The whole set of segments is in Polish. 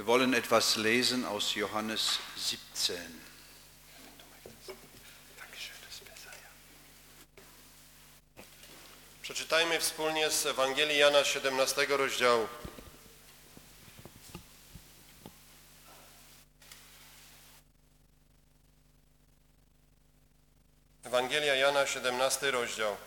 wollen etwas lesen aus Johannes 17. Przeczytajmy wspólnie z Ewangelii Jana 17 rozdziału. Ewangelia Jana 17 rozdział.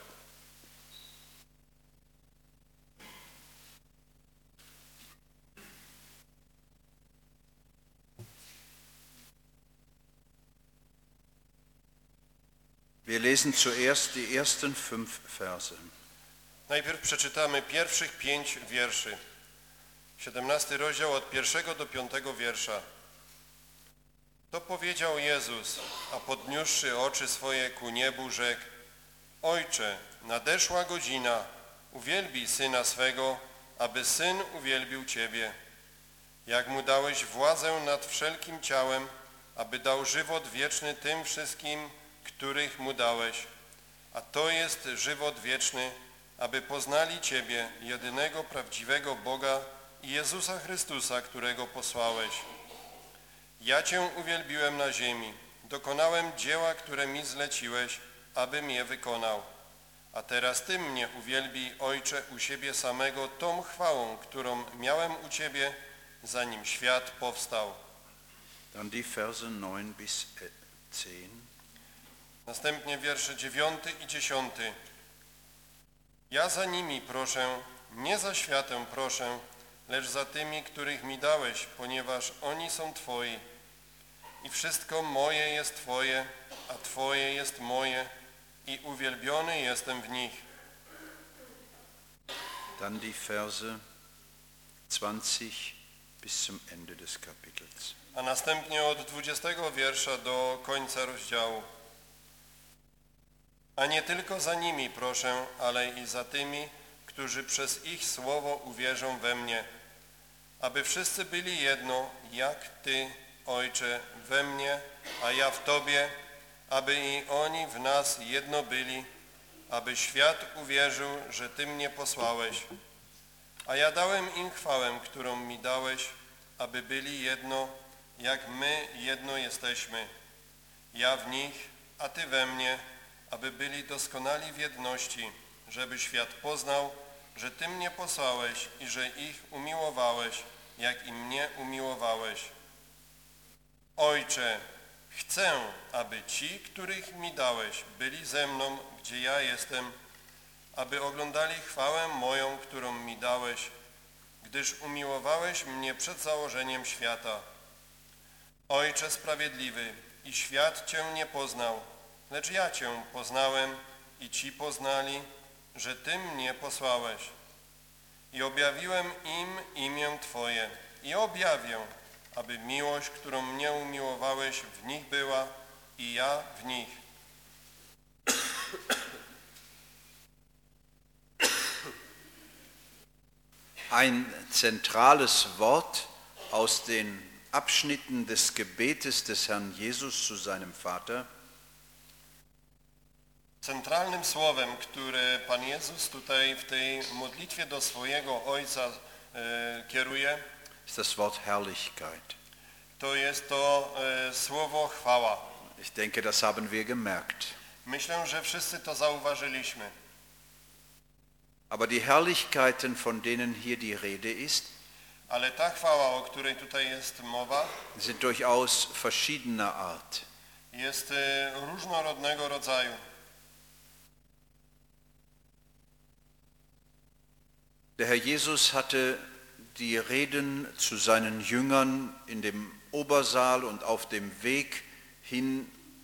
Wir lesen zuerst die ersten 5 Verse. Najpierw przeczytamy pierwszych 5 wierszy. 17 rozdział od 1 do 5 wiersza. To powiedział Jezus, a podniósłszy oczy swoje ku niebu, rzekł: Ojcze, nadeszła godzina, uwielbij Syna swego, aby Syn uwielbił Ciebie. Jak Mu dałeś władzę nad wszelkim ciałem, aby dał żywot wieczny tym wszystkim, których Mu dałeś. A to jest żywot wieczny, aby poznali Ciebie, jedynego prawdziwego Boga i Jezusa Chrystusa, którego posłałeś. Ja Cię uwielbiłem na ziemi, dokonałem dzieła, które mi zleciłeś, abym je wykonał. A teraz Ty mnie uwielbij, Ojcze, u siebie samego tą chwałą, którą miałem u Ciebie, zanim świat powstał. Dann die Verse 9 bis 10. Następnie wiersze 9 i 10. Ja za nimi proszę, nie za światem proszę, lecz za tymi, których mi dałeś, ponieważ oni są Twoi. I wszystko moje jest Twoje, a Twoje jest moje i uwielbiony jestem w nich. Dann die Verse 20 bis zum Ende des Kapitels. A następnie od 20 wiersza do końca rozdziału. A nie tylko za nimi proszę, ale i za tymi, którzy przez ich słowo uwierzą we mnie, aby wszyscy byli jedno, jak Ty, Ojcze, we mnie, a ja w Tobie, aby i oni w nas jedno byli, aby świat uwierzył, że Ty mnie posłałeś. A ja dałem im chwałę, którą mi dałeś, aby byli jedno, jak my jedno jesteśmy. Ja w nich, a Ty we mnie, aby byli doskonali w jedności, żeby świat poznał, że Ty mnie posłałeś i że ich umiłowałeś, jak i mnie umiłowałeś. Ojcze, chcę, aby ci, których mi dałeś, byli ze mną, gdzie ja jestem, aby oglądali chwałę moją, którą mi dałeś, gdyż umiłowałeś mnie przed założeniem świata. Ojcze sprawiedliwy, i świat Cię nie poznał, lecz ja Cię poznałem i ci poznali, że Ty mnie posłałeś. I objawiłem im imię Twoje i objawię, aby miłość, którą mnie umiłowałeś, w nich była i ja w nich. Ein zentrales Wort aus den Abschnitten des Gebetes des Herrn Jesus zu seinem Vater. Centralnym słowem, które Pan Jezus tutaj w tej modlitwie do swojego Ojca kieruje, ist das Wort Herrlichkeit. to jest to słowo chwała. Ich denke, das haben wir gemerkt. Myślę, że wszyscy to zauważyliśmy. Aber die Herrlichkeiten, von denen hier die Rede ist, Ale ta chwała, o której tutaj jest mowa, sind durchaus verschiedener Art. jest różnorodnego rodzaju. Der Herr Jesus hatte die Reden zu seinen Jüngern in dem Obersaal und auf dem Weg hin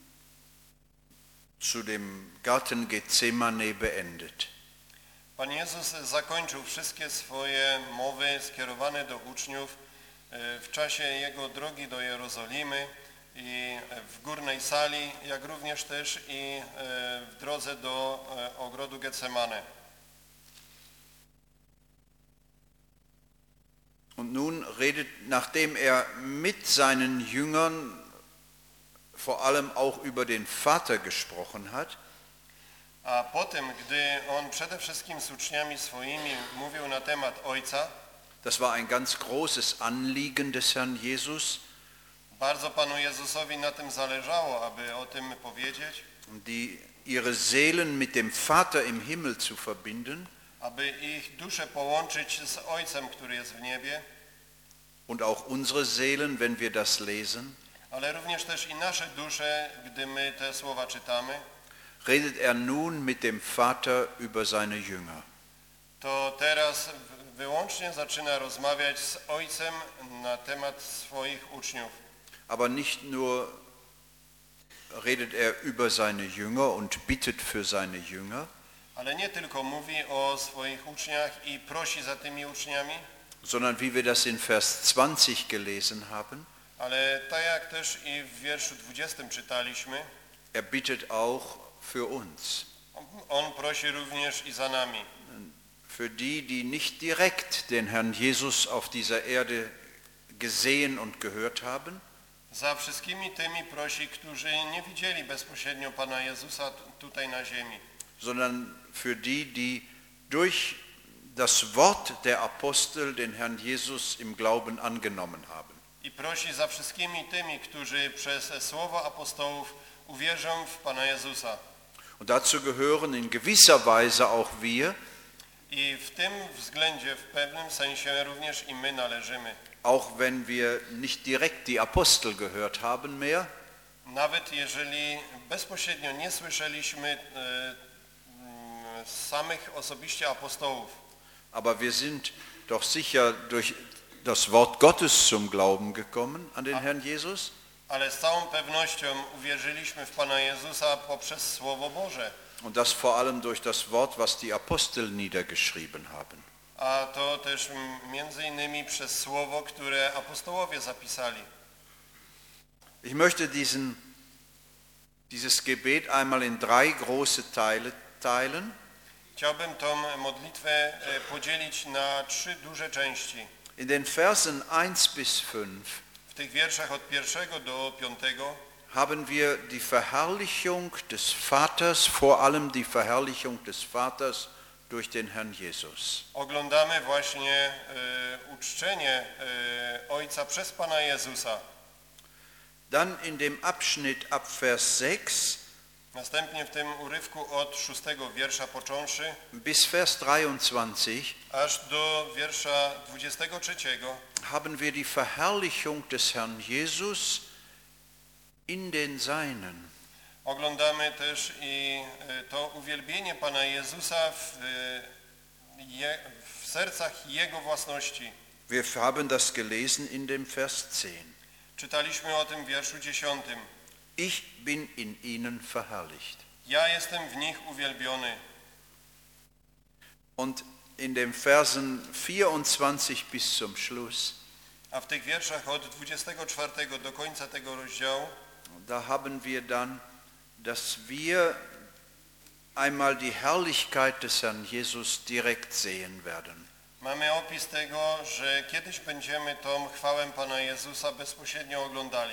zu dem Garten Gethsemane beendet. Pan Jezus zakończył wszystkie swoje mowy skierowane do uczniów w czasie Jego drogi do Jerozolimy i w górnej sali, jak również też i w drodze do ogrodu Getsemane. Und nun redet, nachdem mit seinen Jüngern vor allem auch über den Vater gesprochen hat, A potem, gdy On przede wszystkim z uczniami swoimi mówił na temat Ojca, Das war ein ganz großes Anliegen des Herrn Jesus, Bardzo Panu Jezusowi na tym zależało, aby o tym powiedzieć, ihre Seelen mit dem Vater im Himmel zu verbinden aby ich duszę połączyć z Ojcem, który jest w niebie, und auch unsere Seelen, wenn wir das lesen. ale również też i nasze dusze, gdy my te słowa czytamy. Redet er nun mit dem Vater über seine Jünger. To teraz wyłącznie zaczyna rozmawiać z Ojcem na temat swoich uczniów. Aber nicht nur redet er über seine Jünger und bittet für seine Jünger, Ale nie tylko mówi o swoich uczniach i prosi za tymi uczniami, sondern wie wir das in Vers 20 gelesen haben, ale tak jak też i w wierszu 20 czytaliśmy, er bittet auch für uns. On prosi również i za nami. Für die, die nicht direkt den Herrn Jesus auf dieser Erde gesehen und gehört haben, Za wszystkimi tymi prosi, którzy nie widzieli bezpośrednio Pana Jezusa tutaj na ziemi, sondern für die, die durch das Wort der Apostel den Herrn Jesus im Glauben angenommen haben. i prosi za wszystkimi tymi, którzy przez słowo apostołów uwierzą w Pana Jezusa. Und dazu gehören in gewisser Weise auch wir, I w tym względzie w pewnym sensie również i my należymy. auch wenn wir nicht direkt die Apostel gehört haben mehr, Nawet jeżeli bezpośrednio nie słyszeliśmy samych osobiście apostołów, aber wir sind doch sicher durch das Wort Gottes zum Glauben gekommen an den Herrn Jesus. ale z całą pewnością uwierzyliśmy w Pana Jezusa poprzez Słowo Boże. Und das vor allem durch das Wort, was die Apostel niedergeschrieben haben. A to też między innymi przez Słowo, które apostołowie zapisali. Ich möchte dieses Gebet einmal in 3 große Teile teilen. Chciałbym tą modlitwę podzielić na 3 duże części. In den Versen 1 bis 5 W tych wierszach od 1 do 5 haben wir die Verherrlichung des Vaters, vor allem die Verherrlichung des Vaters durch den Herrn Jesus. oglądamy właśnie uczczenie Ojca przez Pana Jezusa. Dann in dem Abschnitt ab Vers 6 Następnie w tym urywku od 6 wiersza począwszy bis Vers 23 aż do wiersza 23 haben wir die Verherrlichung des Herrn Jesus in den Seinen. oglądamy też i to uwielbienie Pana Jezusa w sercach Jego własności. Wir haben das gelesen in dem Vers 10. Czytaliśmy o tym w wierszu 10. Ich bin in ihnen verherrlicht. Ja jestem w nich uwielbiony. Und in den Versen 24 bis zum Schluss, A w tych wierszach od 24 do końca tego rozdziału da haben wir dann, dass wir einmal die Herrlichkeit des Herrn Jesus direkt sehen werden. mamy opis tego, że kiedyś będziemy tą chwałę Pana Jezusa bezpośrednio oglądali.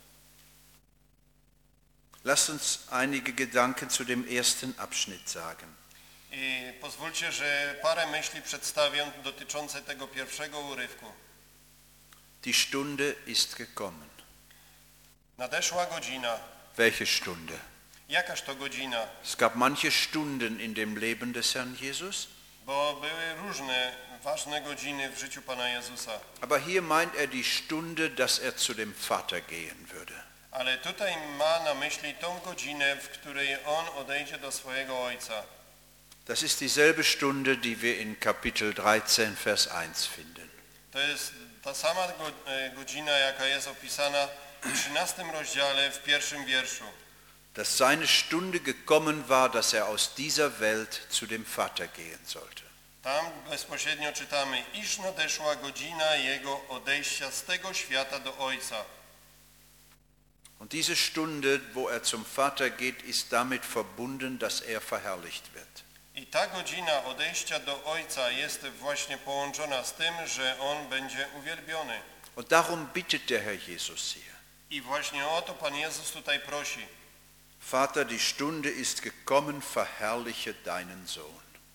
Lasst uns einige Gedanken zu dem ersten Abschnitt sagen. I pozwólcie, że parę myśli przedstawię dotyczące tego pierwszego urywku. Die Stunde ist gekommen. Nadeszła godzina. Welche Stunde? Jakaż to godzina? Es gab manche Stunden in dem Leben des Herrn Jesus, Bo były różne ważne godziny w życiu Pana Jezusa. aber hier meint er die Stunde, dass er zu dem Vater gehen würde. Ale tutaj ma na myśli tą godzinę, w której On odejdzie do swojego Ojca. Das ist dieselbe Stunde, die wir in Kapitel 13, Vers 1 finden. To jest ta sama godzina, jaka jest opisana w 13 rozdziale w 1 wierszu. Dass seine Stunde gekommen war, dass er aus dieser Welt zu dem Vater gehen sollte. Tam bezpośrednio czytamy, iż nadeszła godzina Jego odejścia z tego świata do Ojca. Und diese Stunde, wo er zum Vater geht, ist damit verbunden, dass er verherrlicht wird. I ta godzina odejścia do Ojca jest właśnie połączona z tym, że On będzie uwielbiony. Und darum bittet der Herr Jesus hier. I właśnie o to Pan Jezus tutaj prosi. Vater, die Stunde ist gekommen, verherrliche deinen Sohn.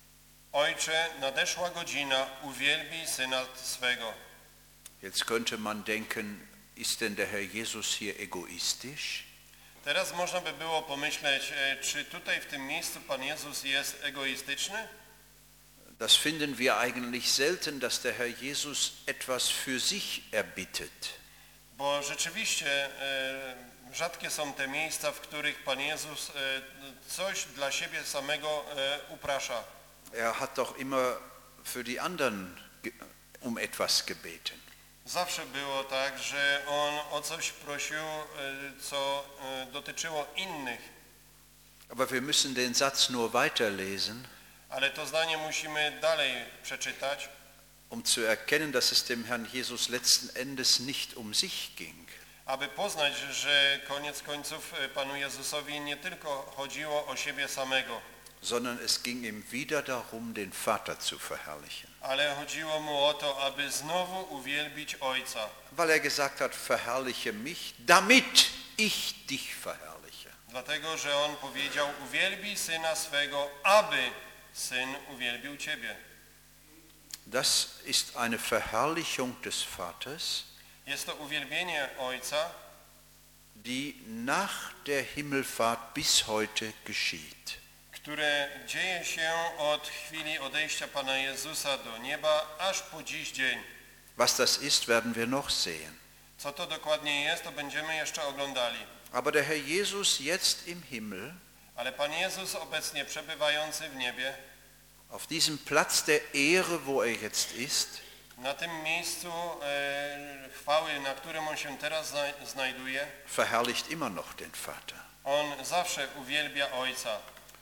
Ojcze, nadeszła godzina, uwielbij Syna swego. Jetzt könnte man denken, ist denn der Herr Jesus hier egoistisch? Teraz można by było pomyśleć, czy tutaj w tym miejscu Pan Jezus jest egoistyczny? Das finden wir eigentlich selten, dass der Herr Jesus etwas für sich erbittet. Bo rzeczywiście rzadkie są te miejsca, w których Pan Jezus coś dla siebie samego uprasza. Er hat doch immer für die anderen um etwas gebeten. Zawsze było tak, że On o coś prosił, co dotyczyło innych. Aber wir müssen den Satz nur weiterlesen, Ale to zdanie musimy dalej przeczytać, um zu erkennen, dass es dem Herrn Jesus letzten Endes nicht um sich ging, aby poznać, że koniec końców Panu Jezusowi nie tylko chodziło o siebie samego, sondern es ging ihm wieder darum, den Vater zu verherrlichen. ale chodziło mu o to, aby znowu uwielbić Ojca. Weil er gesagt hat, verherrliche mich, damit ich dich verherrliche. Dlatego, że On powiedział, uwielbij Syna swego, aby Syn uwielbił Ciebie. Das ist eine Verherrlichung des Vaters, Jest to uwielbienie Ojca, die nach der Himmelfahrt bis heute geschieht. które dzieje się od chwili odejścia Pana Jezusa do nieba, aż po dziś dzień. Was das ist, werden wir noch sehen. Co to dokładnie jest, to będziemy jeszcze oglądali. Aber der Herr Jesus jetzt im Himmel, Ale Pan Jezus obecnie przebywający w niebie, auf diesem Platz der Ehre, wo er jetzt ist, na tym miejscu chwały, na którym On się teraz znajduje, verherrlicht immer noch den Vater. On zawsze uwielbia Ojca.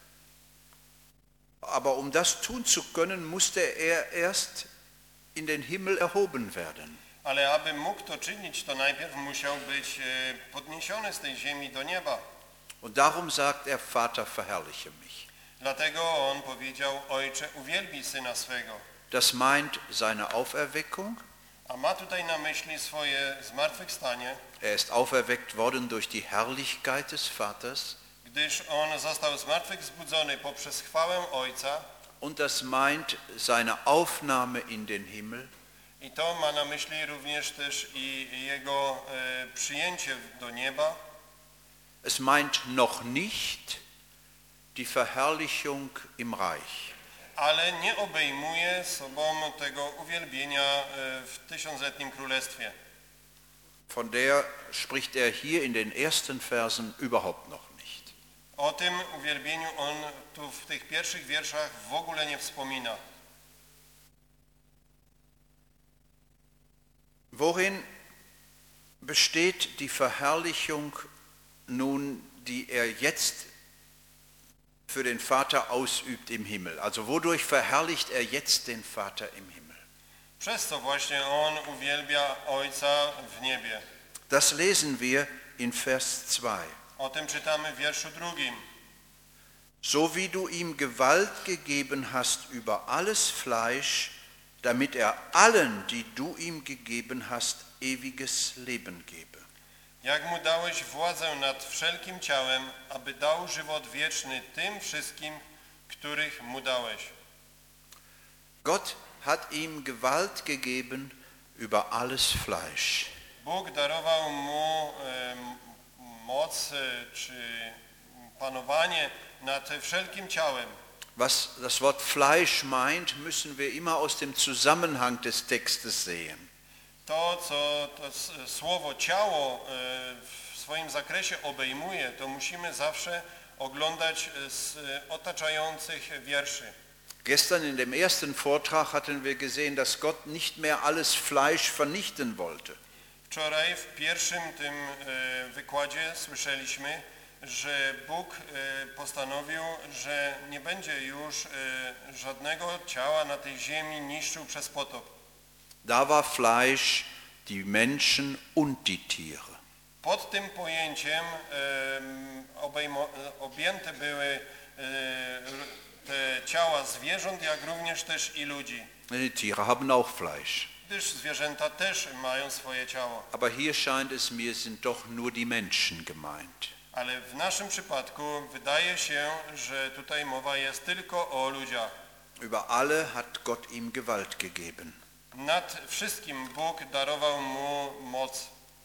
Aber um das tun zu können, musste er erst in den Himmel erhoben werden. Ale aby mógł to czynić, to najpierw musiał być podniesiony z tej ziemi do nieba. Und darum sagt er, Vater, verherrliche mich. Dlatego On powiedział, Ojcze, uwielbij Syna swego. Das meint seine Auferweckung. A ma tutaj na myśli swoje zmartwychwstanie, Er ist auferweckt worden durch die Herrlichkeit des Vaters. gdyż On został zmartwychwzbudzony poprzez chwałę Ojca. Und das meint seine Aufnahme in den Himmel. I to ma na myśli również też i Jego przyjęcie do nieba. Es meint noch nicht die Verherrlichung im Reich. Ale nie obejmuje sobą tego uwielbienia w tysiącletnim królestwie. Von der spricht er hier in den ersten Versen überhaupt noch nicht. O tym uwielbieniu On tu w tych pierwszych wierszach w ogóle nie wspomina. Worin besteht die Verherrlichung nun, die er jetzt für den Vater ausübt im Himmel? Also wodurch verherrlicht er jetzt den Vater im Himmel? Przez co właśnie On uwielbia Ojca w niebie. Das lesen wir in Vers 2. O tym czytamy w wierszu 2. So wie du ihm Gewalt gegeben hast über alles Fleisch, damit er allen, die du ihm gegeben hast, ewiges Leben gebe. Jak mu dałeś władzę nad wszelkim ciałem, aby dał żywot wieczny tym wszystkim, których mu dałeś. Gott hat ihm Gewalt gegeben über alles Fleisch. Bóg darował mu moc czy panowanie nad wszelkim ciałem. Was das Wort Fleisch meint, müssen wir immer aus dem Zusammenhang des Textes sehen. To, co to słowo ciało w swoim zakresie obejmuje, to musimy zawsze oglądać z otaczających wierszy. Gestern in dem ersten Vortrag hatten wir gesehen, dass Gott nicht mehr alles Fleisch vernichten wollte. Wczoraj w pierwszym tym wykładzie słyszeliśmy, że Bóg postanowił, że nie będzie już żadnego ciała na tej ziemi niszczył przez potop. Da war Fleisch die Menschen und die Tiere. Pod tym pojęciem objęte były te ciała zwierząt, jak również też i ludzi. Die Tiere haben auch Fleisch. Gdyż zwierzęta też mają swoje ciało. Aber hier scheint es mir, sind doch nur die Menschen gemeint. Ale w naszym przypadku wydaje się, że tutaj mowa jest tylko o ludziach. Über alle hat Gott ihm Gewalt gegeben. Nad wszystkim Bóg darował mu moc.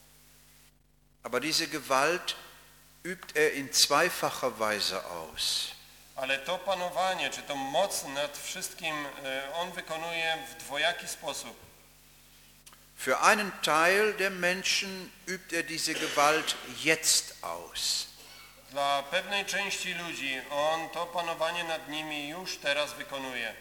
Aber diese Gewalt übt er in zweifacher Weise aus. Ale to panowanie, czy to moc nad wszystkim on wykonuje w dwojaki sposób. Für einen Teil der Menschen übt er diese Gewalt jetzt aus. Dla pewnej części ludzi on to panowanie nad nimi już teraz wykonuje.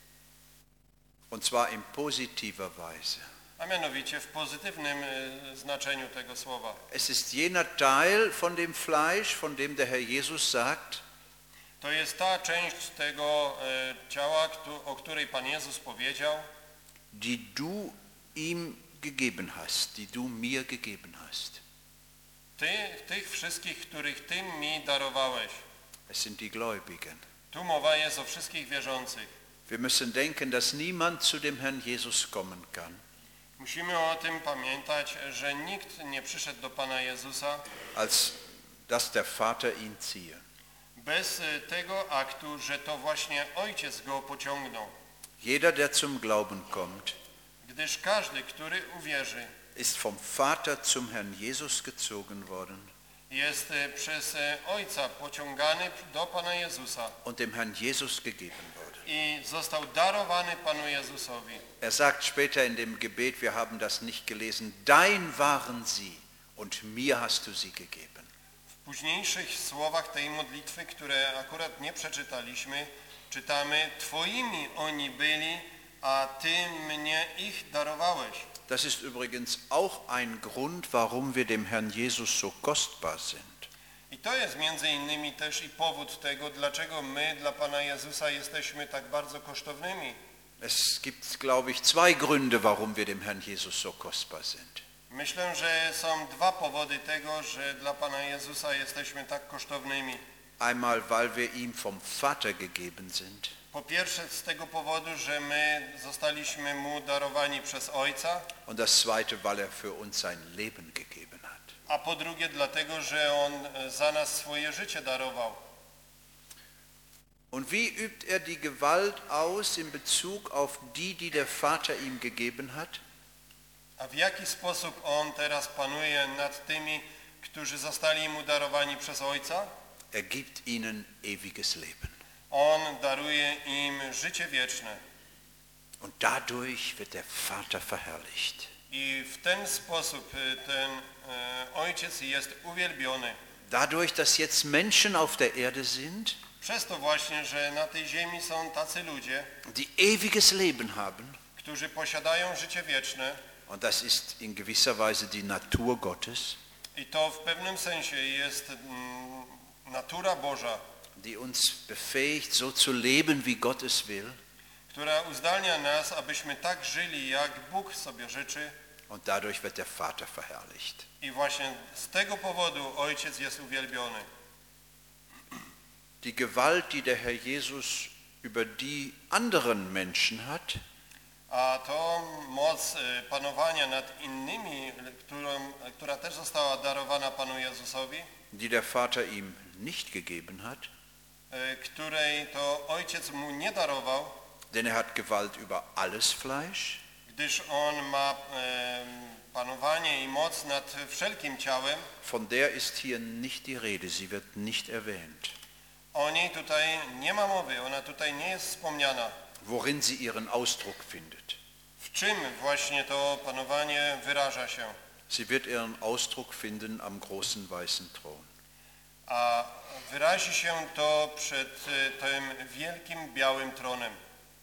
Und zwar in positiver Weise. A mianowicie w pozytywnym znaczeniu tego słowa. Es ist jener Teil von dem Fleisch, von dem der Herr Jesus sagt, To jest ta część tego ciała, o której Pan Jezus powiedział, die du ihm gegeben hast, die du mir gegeben hast. tych wszystkich, których Ty mi darowałeś. Es sind die Gläubigen. Tu mowa jest o wszystkich wierzących. Wir müssen denken, dass niemand zu dem Herrn Jesus kommen kann, Musimy o tym pamiętać, że nikt nie przyszedł do Pana Jezusa als dass der Vater ihn ziehe. bez tego aktu, że to właśnie Ojciec go pociągnął. Jeder, der zum Glauben kommt, Gdyż każdy, który uwierzy, ist vom Vater zum Herrn Jesus gezogen worden jest przez Ojca pociągany do Pana Jezusa und dem Herrn Jesus gegeben worden. i został darowany Panu Jezusowi. Er sagt später in dem Gebet, wir haben das nicht gelesen, dein waren sie und mir hast du sie gegeben. W późniejszych słowach tej modlitwy, które akurat nie przeczytaliśmy, czytamy: Twoimi oni byli, a Ty mnie ich darowałeś. Das ist übrigens auch ein Grund, warum wir dem Herrn Jesus so kostbar sind. I to jest między innymi też i powód tego, dlaczego my dla Pana Jezusa jesteśmy tak bardzo kosztownymi. Es gibt, glaube ich, zwei Gründe, warum wir dem Herrn Jesus so kostbar sind. Myślę, że są dwa powody tego, że dla Pana Jezusa jesteśmy tak kosztownymi. Einmal, weil wir ihm vom Vater gegeben sind. Po pierwsze z tego powodu, że my zostaliśmy Mu darowani przez Ojca, Und das zweite, weil er für uns sein Leben gegeben hat. a po drugie dlatego, że On za nas swoje życie darował. Und wie übt er die Gewalt aus in Bezug auf die, die der Vater ihm gegeben hat? A w jaki sposób On teraz panuje nad tymi, którzy zostali Mu darowani przez Ojca? Er gibt ihnen ewiges Leben. On daruje im życie wieczne. Und dadurch wird der Vater verherrlicht. I w ten sposób ten Ojciec jest uwielbiony. Dadurch, dass jetzt Menschen auf der Erde sind, Przez to właśnie, że na tej ziemi są tacy ludzie, die ewiges Leben haben, którzy posiadają życie wieczne, und das ist in gewisser Weise die Natur Gottes, i to w pewnym sensie jest natura Boża, die uns befähigt, so zu leben, wie Gott es will, która uzdalnia nas, abyśmy tak żyli, jak Bóg sobie życzy, und dadurch wird der Vater verherrlicht. i właśnie z tego powodu Ojciec jest uwielbiony. Die Gewalt, die der Herr Jesus über die anderen Menschen hat, A to moc panowania nad innymi, która też została darowana Panu Jezusowi, die der Vater ihm nicht gegeben hat, której to Ojciec Mu nie darował, denn er hat Gewalt über alles Fleisch, gdyż On ma panowanie i moc nad wszelkim ciałem. von der ist hier nicht die Rede, sie wird nicht erwähnt. O niej tutaj nie ma mowy, ona tutaj nie jest wspomniana. Worin sie ihren Ausdruck findet. W czym właśnie to panowanie wyraża się? Sie wird ihren Ausdruck finden am großen weißen Thron. A wyrazi się to przed tym wielkim białym tronem.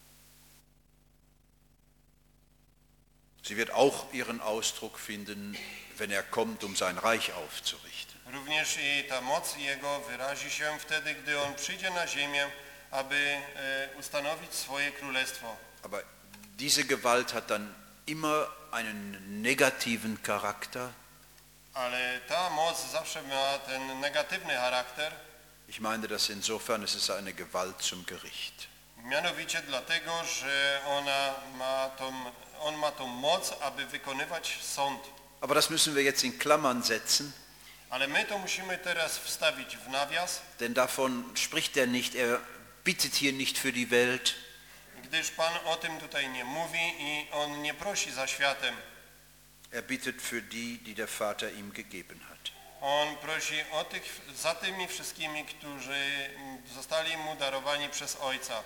Sie wird auch ihren Ausdruck finden, wenn er kommt, um sein Reich aufzurichten. Również i ta moc Jego wyrazi się wtedy, gdy On przyjdzie na ziemię, aby ustanowić swoje królestwo. Aber diese Gewalt hat dann immer einen negativen Charakter. Ale ta moc zawsze ma ten negatywny charakter. Ich meine das insofern, es ist eine Gewalt zum Gericht. Mianowicie dlatego, że on ma tą moc, aby wykonywać sąd. Aber das müssen wir jetzt in Klammern setzen, Ale my to musimy teraz wstawić w nawias, denn davon spricht er nicht, er bittet hier nicht für die Welt, gdyż Pan o tym tutaj nie mówi i On nie prosi za światem. Er bittet für die der Vater ihm gegeben hat. On prosi o tych, za tymi wszystkimi, którzy zostali Mu darowani przez Ojca.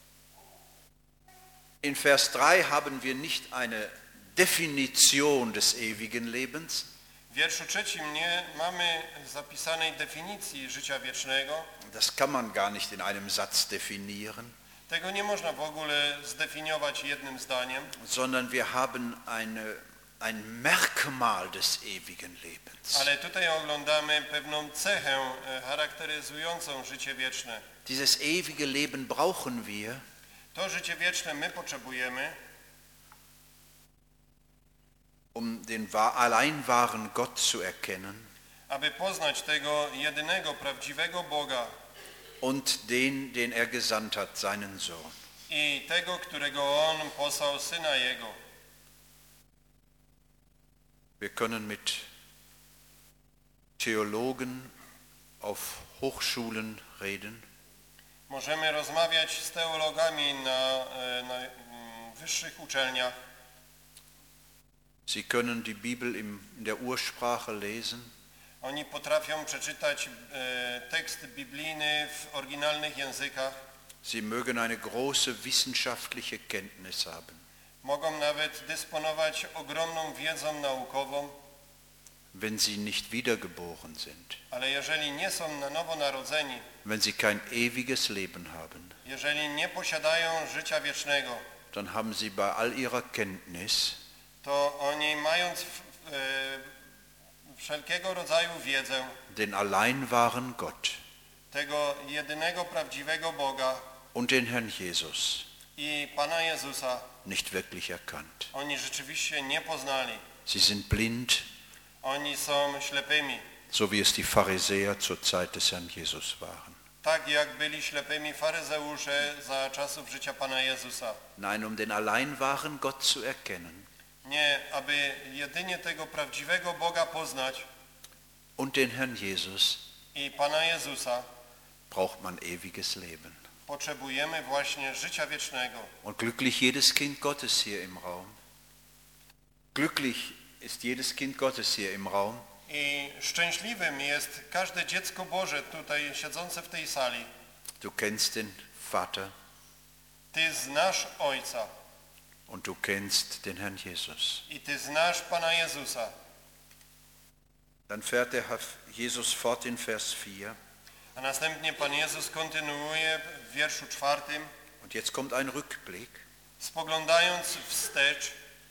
In Vers 3 haben wir nicht eine Definition des ewigen Lebens, W wierszu 3 nie mamy zapisanej definicji życia wiecznego. das kann man gar nicht in einem Satz definieren, Tego nie można w ogóle zdefiniować jednym zdaniem, sondern wir haben ein Merkmal des ewigen Lebens. ale tutaj oglądamy pewną cechę charakteryzującą życie wieczne. Dieses ewige Leben brauchen wir, To życie wieczne my potrzebujemy, um den allein wahren Gott zu erkennen aby poznać tego jedynego, prawdziwego Boga und den er gesandt hat, seinen Sohn. i tego, którego On posłał Syna Jego. Wir können mit Theologen auf Hochschulen reden. Możemy rozmawiać z teologami na wyższych uczelniach. Sie können die Bibel in der Ursprache lesen. Oni potrafią przeczytać tekst biblijny w oryginalnych językach. Sie mögen eine große wissenschaftliche Kenntnis haben. Mogą nawet dysponować ogromną wiedzą naukową, Wenn sie nicht wiedergeboren sind, ale jeżeli nie są na nowo narodzeni, wenn sie kein ewiges Leben haben, jeżeli nie posiadają życia wiecznego, dann haben sie bei all ihrer Kenntnis to oni, mając wszelkiego rodzaju wiedzę, den allein wahren Gott tego jedynego prawdziwego Boga und den Herrn Jesus i Pana Jezusa, nicht wirklich erkannt. oni rzeczywiście nie poznali. Sie sind blind, Oni są ślepymi, so wie es die Pharisäer zur Zeit des Herrn Jesus waren. tak jak byli ślepymi faryzeusze za czasów życia Pana Jezusa. Nein, um den allein wahren Gott zu erkennen Nie, aby jedynie tego prawdziwego Boga poznać und den Herrn Jesus i Pana Jezusa, braucht man ewiges Leben. potrzebujemy właśnie życia wiecznego. Und glücklich jedes Kind Gottes hier im Raum. Glücklich ist jedes Kind Gottes hier im Raum, I szczęśliwym jest każde dziecko Boże tutaj siedzące w tej sali. du kennst den Vater Ty znasz Ojca und du kennst den Herrn Jesus. i Ty znasz Pana Jezusa. Dann fährt der Herr Jesus fort in Vers 4. A następnie Pan Jezus kontynuuje w wierszu 4, Und jetzt kommt ein Rückblick. spoglądając wstecz: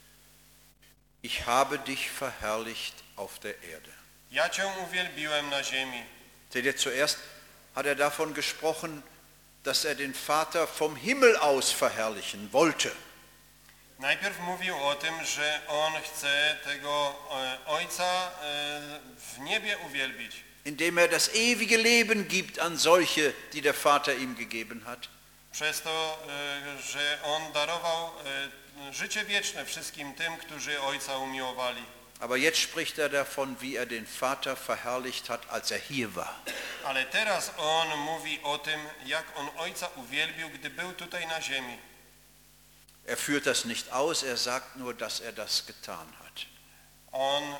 Ich habe dich verherrlicht auf der Erde. Ja Cię uwielbiłem na ziemi. Seht ihr, zuerst hat er davon gesprochen, dass er den Vater vom Himmel aus verherrlichen wollte. Najpierw mówił o tym, że On chce tego Ojca w niebie uwielbić, Indem er das ewige Leben gibt an solche, die der Vater ihm gegeben hat. przez to, że On darował życie wieczne wszystkim tym, którzy Ojca umiłowali. Aber jetzt spricht er davon, wie er den Vater verherrlicht hat, als er hier war. Ale teraz On mówi o tym, jak On Ojca uwielbił, gdy był tutaj na ziemi. Er führt das nicht aus, er sagt nur, dass er das getan hat. On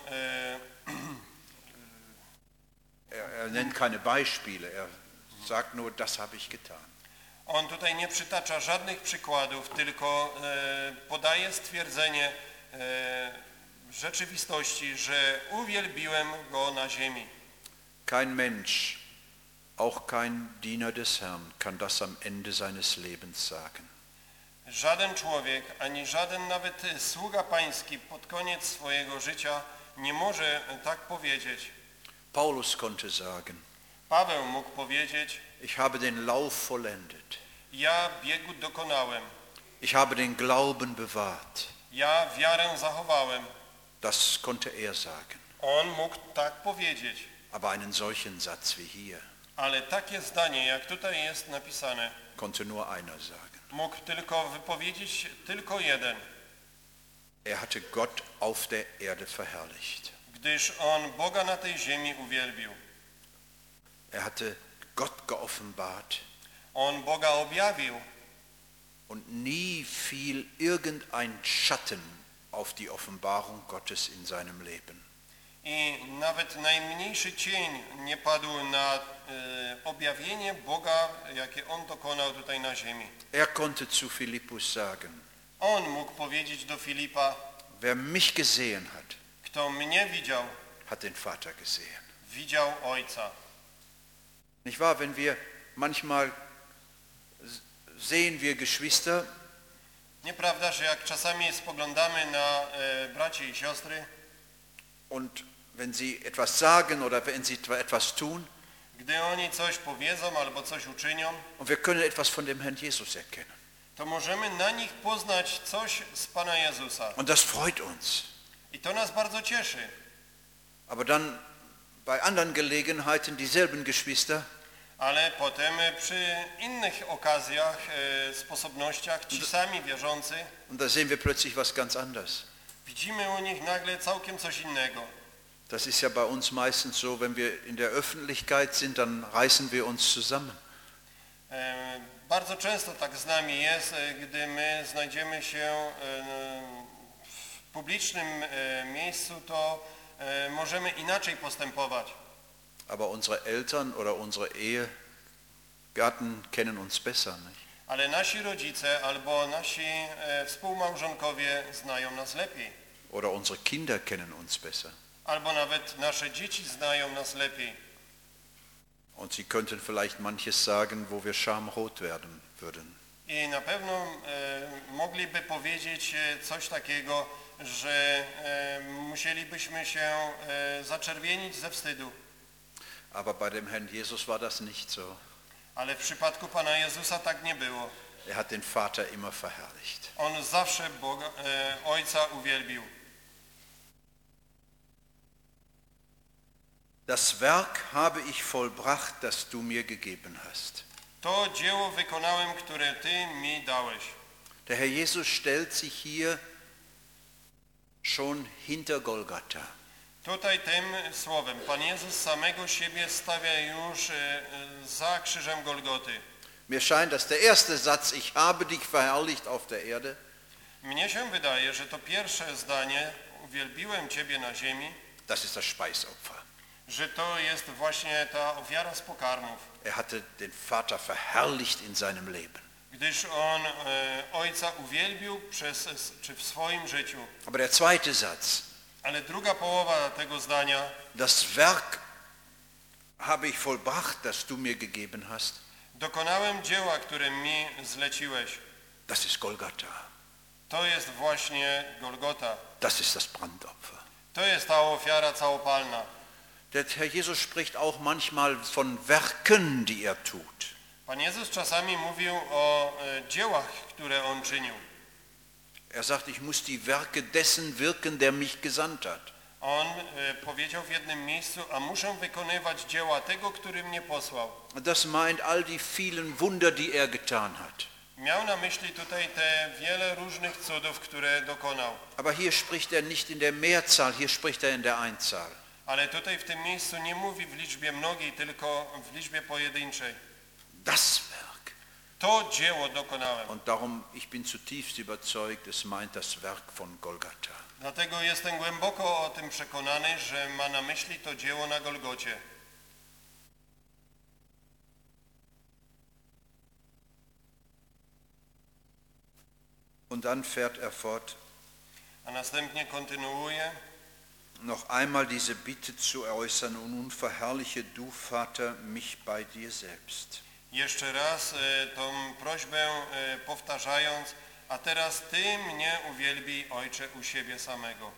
Er nennt keine Beispiele, er sagt nur, das habe ich getan. On tutaj nie przytacza żadnych przykładów, tylko podaje stwierdzenie rzeczywistości, że uwielbiłem Go na ziemi. Kein Mensch, auch kein Diener des Herrn, kann das am Ende seines Lebens sagen. Żaden człowiek, ani żaden nawet sługa pański pod koniec swojego życia nie może tak powiedzieć. Paulus konnte sagen, Paweł mógł powiedzieć: ich habe den Lauf vollendet. Ja biegu dokonałem. Ich habe den Glauben bewahrt. Ja wiarę zachowałem. Das konnte er sagen. On mógł tak powiedzieć. Aber einen solchen Satz wie hier Ale takie zdanie, jak tutaj jest napisane, konnte nur einer sagen. mógł tylko wypowiedzieć tylko jeden. Er hatte Gott auf der Erde verherrlicht. Gdyż on Boga na tej ziemi uwielbił. Er hatte Gott geoffenbart. On Boga objawił. Und nie fiel irgendein Schatten auf die Offenbarung Gottes in seinem Leben. I nawet najmniejszy cień nie padł na objawienie Boga, jakie On dokonał tutaj na ziemi. Er konnte zu Philippus sagen, On mógł powiedzieć do Filipa, wer mich gesehen hat, kto mnie widział, hat den Vater gesehen. widział Ojca. Nicht wahr, wenn wir manchmal sehen wir Geschwister Nieprawda, że jak czasami spoglądamy na braci i siostry, und wenn sie etwas sagen oder wenn sie etwas tun, gdy oni coś powiedzą albo coś uczynią, und wir können etwas von dem Herrn Jesus erkennen. to możemy na nich poznać coś z Pana Jezusa. Und das freut uns. I to nas bardzo cieszy. Aber dann bei anderen Gelegenheiten dieselben Geschwister Ale potem przy innych okazjach, sposobnościach, ci sami wierzący, und da sehen wir plötzlich was ganz anderes. widzimy u nich nagle całkiem coś innego. Das ist ja bei uns meistens so, wenn wir in der Öffentlichkeit sind, dann reißen wir uns zusammen. Bardzo często tak z nami jest, gdy my znajdziemy się w publicznym miejscu, to możemy inaczej postępować. Aber unsere Eltern oder unsere Ehegatten kennen uns besser, nicht? Ale nasi rodzice albo nasi współmałżonkowie znają nas lepiej. Oder unsere Kinder kennen uns besser. Albo nawet nasze dzieci znają nas lepiej. Und sie könnten vielleicht manches sagen, wo wir schamrot werden würden. I na pewno mogliby powiedzieć coś takiego, że musielibyśmy się zaczerwienić ze wstydu. Aber bei dem Herrn Jesus war das nicht so. Ale w przypadku Pana Jezusa tak nie było. Er hat den Vater immer verherrlicht. On zawsze Boga, Ojca uwielbił. Das Werk habe ich vollbracht, das du mir gegeben hast. To dzieło wykonałem, które Ty mi dałeś. Der Herr Jesus stellt sich hier schon hinter Golgatha. Tutaj tym słowem Pan Jezus samego siebie stawia już za krzyżem Golgoty. Mir scheint, dass der erste Satz, ich habe dich verherrlicht auf der Erde, Mnie się wydaje, że to pierwsze zdanie, uwielbiłem Ciebie na ziemi, das ist das Speisopfer. że to jest właśnie ta ofiara z pokarmów. Er hatte den Vater verherrlicht in seinem Leben. Gdyż On Ojca uwielbił w swoim życiu. Aber der zweite Satz, Ale druga połowa tego zdania, das Werk habe ich vollbracht, das du mir gegeben hast, dokonałem dzieła, które mi zleciłeś. das ist Golgatha. To jest właśnie Golgota. Das ist das Brandopfer. To jest ta ofiara całopalna. Der Herr Jesus spricht auch manchmal von Werken, die er tut. Pan Jezus czasami mówił o dziełach, które On czynił. Er sagt, ich muss die Werke dessen wirken, der mich gesandt hat. On powiedział w jednym miejscu, a muszę wykonywać dzieła tego, który mnie posłał. Das meint all die vielen Wunder, die er getan hat. Miał na myśli tutaj te wiele różnych cudów, które dokonał. Aber hier spricht er nicht in der Mehrzahl, hier spricht er in der Einzahl. Ale tutaj w tym miejscu nie mówi w liczbie mnogiej, tylko w liczbie pojedynczej. Das Werk. To dzieło dokonałem. Und darum, ich bin zutiefst überzeugt, es meint das Werk von Golgatha. Dlatego jestem głęboko o tym przekonany, że ma na myśli to dzieło na Golgocie. Und dann fährt er fort, A następnie kontynuuje. noch einmal diese Bitte zu äußern, und nun verherrliche du, Vater, mich bei dir selbst. Jeszcze raz tą prośbę powtarzając, a teraz Ty mnie uwielbij, Ojcze, u siebie samego.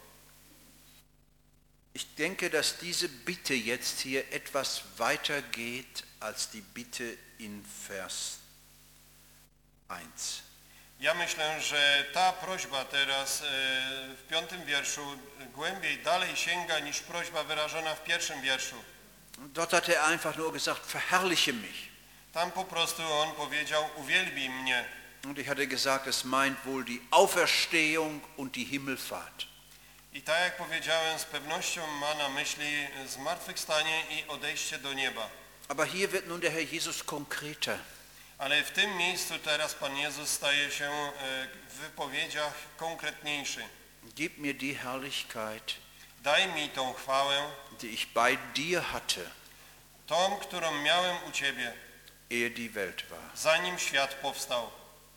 Ich denke, dass diese Bitte jetzt hier etwas weiter geht als die Bitte in Vers 1. Ja myślę, że ta prośba teraz w 5. wierszu głębiej, dalej sięga niż prośba wyrażona w 1. wierszu. Dort hat er einfach nur gesagt, verherrliche mich. Tam po prostu on powiedział, uwielbij mnie. Und ich hatte gesagt, es meint wohl die Auferstehung und die Himmelfahrt. I tak jak powiedziałem, z pewnością ma na myśli zmartwychwstanie i odejście do nieba. Aber hier wird nun der Herr Jesus konkreter. Ale w tym miejscu teraz Pan Jezus staje się w wypowiedziach konkretniejszy. Gib mir die Herrlichkeit, Daj mi tą chwałę, die ich bei dir hatte, tą, którą miałem u Ciebie, ehe die Welt war. zanim świat powstał.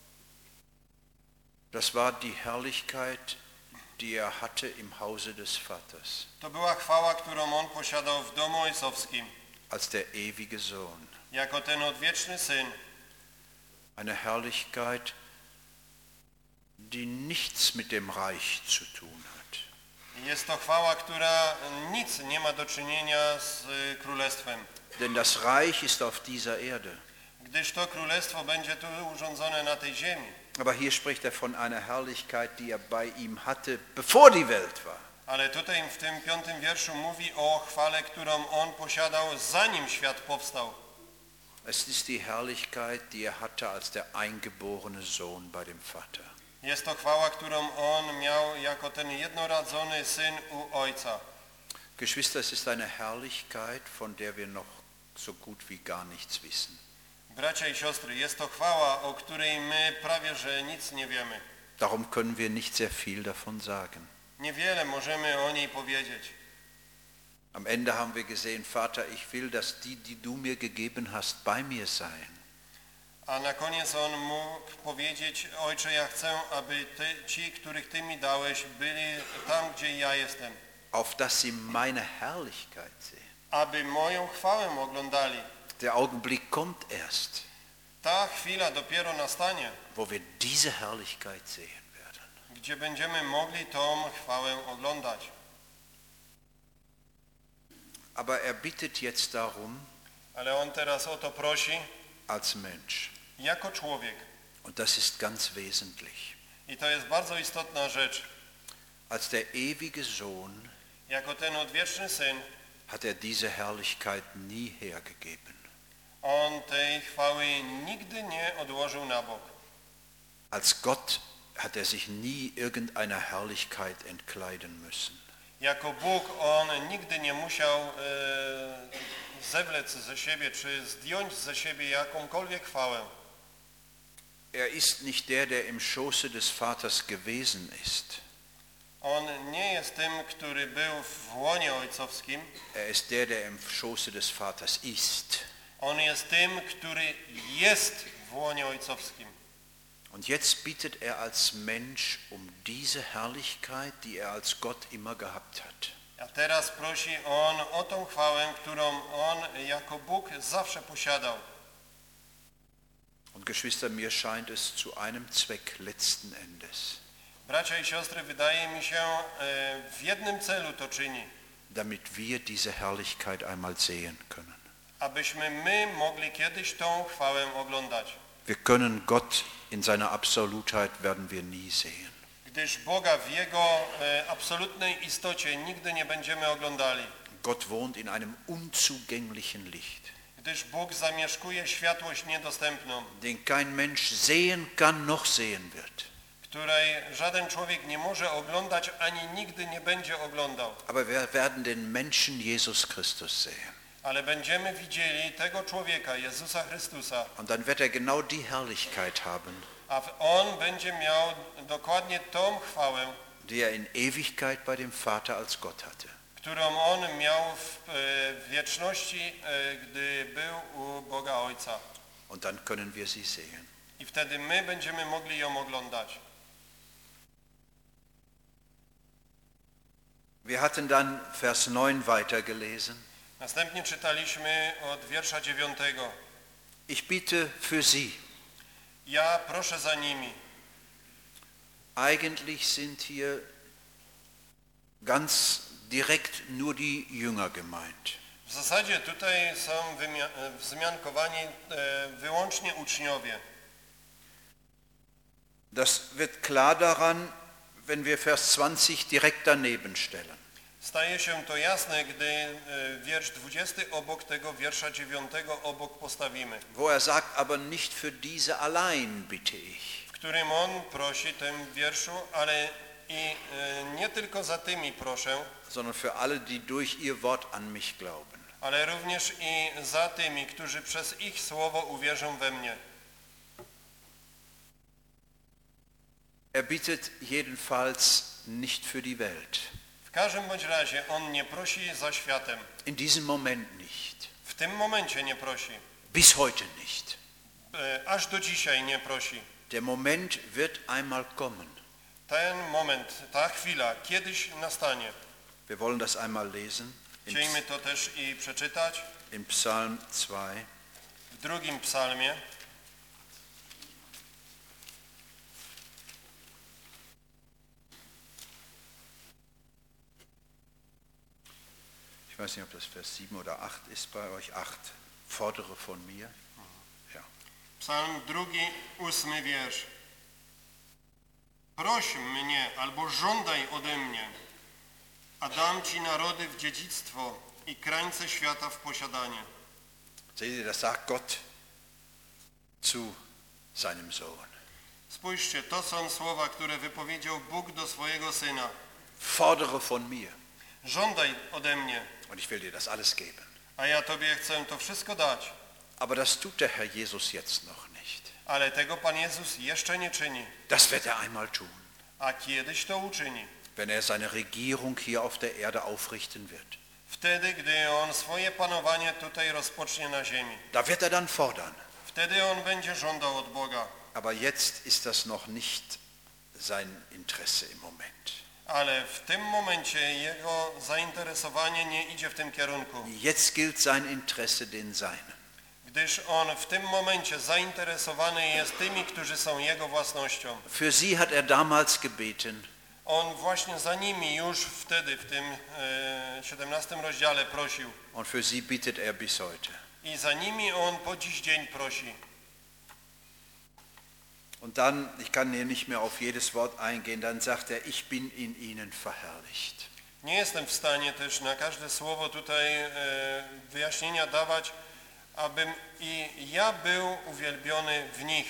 Das war die Herrlichkeit, die er hatte im Hause des Vaters, To była chwała, którą On posiadał w domu ojcowskim, als der ewige Sohn. jako ten odwieczny Syn. Eine Herrlichkeit, die nichts mit dem Reich zu tun hat. Jest to chwała, która nic nie ma do czynienia z królestwem, Denn das Reich ist auf dieser Erde. gdyż to królestwo będzie tu urządzone na tej ziemi. Aber hier spricht er von einer Herrlichkeit, die er bei ihm hatte, bevor die Welt war. Ale tutaj w tym 5. wierszu mówi o chwale, którą On posiadał, zanim świat powstał. Es ist die Herrlichkeit, die er hatte als der eingeborene Sohn bei dem Vater. Jest to chwała, którą On miał jako ten jednorodzony Syn u Ojca. Geschwister, es ist eine Herrlichkeit, von der wir noch so gut wie gar nichts wissen. Bracia i siostry, jest to chwała, o której my prawie że nic nie wiemy. Darum können wir nicht sehr viel davon sagen. Niewiele możemy o niej powiedzieć. Am Ende haben wir gesehen, Vater, ich will, dass die, die du mir gegeben hast, bei mir seien. A na koniec On mógł powiedzieć: Ojcze, ja chcę, aby ci, których Ty mi dałeś, byli tam, gdzie ja jestem. Auf dass sie meine Herrlichkeit sehen. Aby moją chwałę oglądali. Der Augenblick kommt erst, Ta chwila dopiero nastanie, wo wir diese Herrlichkeit sehen werden. gdzie będziemy mogli tą chwałę oglądać. Aber er bittet jetzt darum, Ale On teraz o to prosi als Mensch. jako człowiek. Und das ist ganz wesentlich. I to jest bardzo istotna rzecz. Als der ewige Sohn Jako ten odwieczny Syn, hat er diese Herrlichkeit nie hergegeben. On tej chwały nigdy nie odłożył na bok. Als Gott hat er sich nie irgendeiner Herrlichkeit entkleiden müssen. Jako Bóg On nigdy nie musiał zewlec ze siebie, czy zdjąć ze siebie jakąkolwiek chwałę. Er ist nicht der im Schoße des Vaters gewesen ist. On nie jest tym, który był w łonie ojcowskim. Er ist der im Schoße des Vaters ist. On jest tym, który jest w łonie ojcowskim. Und jetzt bittet er als Mensch um diese Herrlichkeit, die er als Gott immer gehabt hat. A teraz prosi On o tą chwałę, którą On jako Bóg zawsze posiadał. Und Geschwister, mir scheint es zu einem Zweck letzten Endes, Bracia i siostry, wydaje mi się, w jednym celu to czyni. damit wir diese Herrlichkeit einmal sehen können. Abyśmy my mogli kiedyś tą chwałę oglądać. Wir können Gott in seiner Absolutheit werden wir nie sehen. Gdyż Boga w Jego absolutnej istocie nigdy nie będziemy oglądali. Gott wohnt in einem unzugänglichen Licht, Gdyż Bóg zamieszkuje światłość niedostępną, den kein Mensch sehen kann noch sehen wird. której żaden człowiek nie może oglądać ani nigdy nie będzie oglądał. Aber wir werden den Menschen Jesus Christus sehen. Ale będziemy widzieli tego człowieka, Jezusa Chrystusa, Und dann wird er genau die Herrlichkeit haben, a On będzie miał dokładnie tą chwałę, die er in Ewigkeit bei dem Vater als Gott hatte. którą On miał w wieczności, gdy był u Boga Ojca. Und dann können wir sie sehen. I wtedy my będziemy mogli ją oglądać. Wir hatten dann Vers 9 weitergelesen. Następnie czytaliśmy od wiersza 9. Ich bitte für sie. Ja proszę za nimi. Eigentlich sind hier ganz direkt nur die Jünger gemeint. W zasadzie tutaj są wzmiankowani wyłącznie uczniowie. Das wird klar daran, wenn wir Vers 20 direkt daneben stellen. Staje się to jasne, gdy wiersz 20 obok tego wiersza 9 obok postawimy, Wo er sagt, aber nicht für diese allein bitte ich. w którym on prosi w tym wierszu, ale i nie tylko za tymi proszę, Sondern für alle, die durch ihr Wort an mich glauben. ale również i za tymi, którzy przez ich słowo uwierzą we mnie. Er bittet jedenfalls nicht für die Welt. W każdym bądź razie on nie prosi za światem. In diesem Moment nicht. W tym momencie nie prosi. Bis heute nicht. Aż do dzisiaj nie prosi. Der Moment wird einmal kommen. Ten moment, ta chwila kiedyś nastanie. Wir wollen das einmal lesen. Chcielibyśmy to też i przeczytać. In Psalm 2. W drugim psalmie. Ich weiß nicht, ob das Vers 7 oder 8 ist bei euch. 8. Fordere von mir. Ja. Psalm 2, 8 wiersz. Proś mnie albo żądaj ode mnie, a dam ci narody w dziedzictwo i krańce świata w posiadanie. Seht ihr, das sagt Gott zu seinem Sohn. Spójrzcie, to są słowa, które wypowiedział Bóg do swojego Syna. Fordere von mir. Żądaj ode mnie, Und ich will dir das alles geben. a ja Tobie chcę to wszystko dać. Aber das tut der Herr Jesus jetzt noch nicht. Ale tego Pan Jezus jeszcze nie czyni, Das wird er einmal tun, a kiedyś to uczyni. wenn er seine Regierung hier auf der Erde aufrichten wird. Wtedy, gdy On swoje panowanie tutaj rozpocznie na ziemi. Da wird er dann fordern. Wtedy On będzie żądał od Boga. Aber jetzt ist das noch nicht sein Interesse im Moment. Ale w tym momencie Jego zainteresowanie nie idzie w tym kierunku. Jetzt gilt sein Interesse den Seinen. Gdyż On w tym momencie zainteresowany jest tymi, którzy są Jego własnością. Für sie hat er damals gebeten. On właśnie za nimi już wtedy, w tym 17 rozdziale prosił. Und für sie bittet er bis heute. I za nimi On po dziś dzień prosi. Und dann, ich kann hier nicht mehr auf jedes Wort eingehen, dann sagt er, ich bin in ihnen verherrlicht. Nie jestem w stanie też na każde słowo tutaj wyjaśnienia dawać, abym i ja był uwielbiony w nich.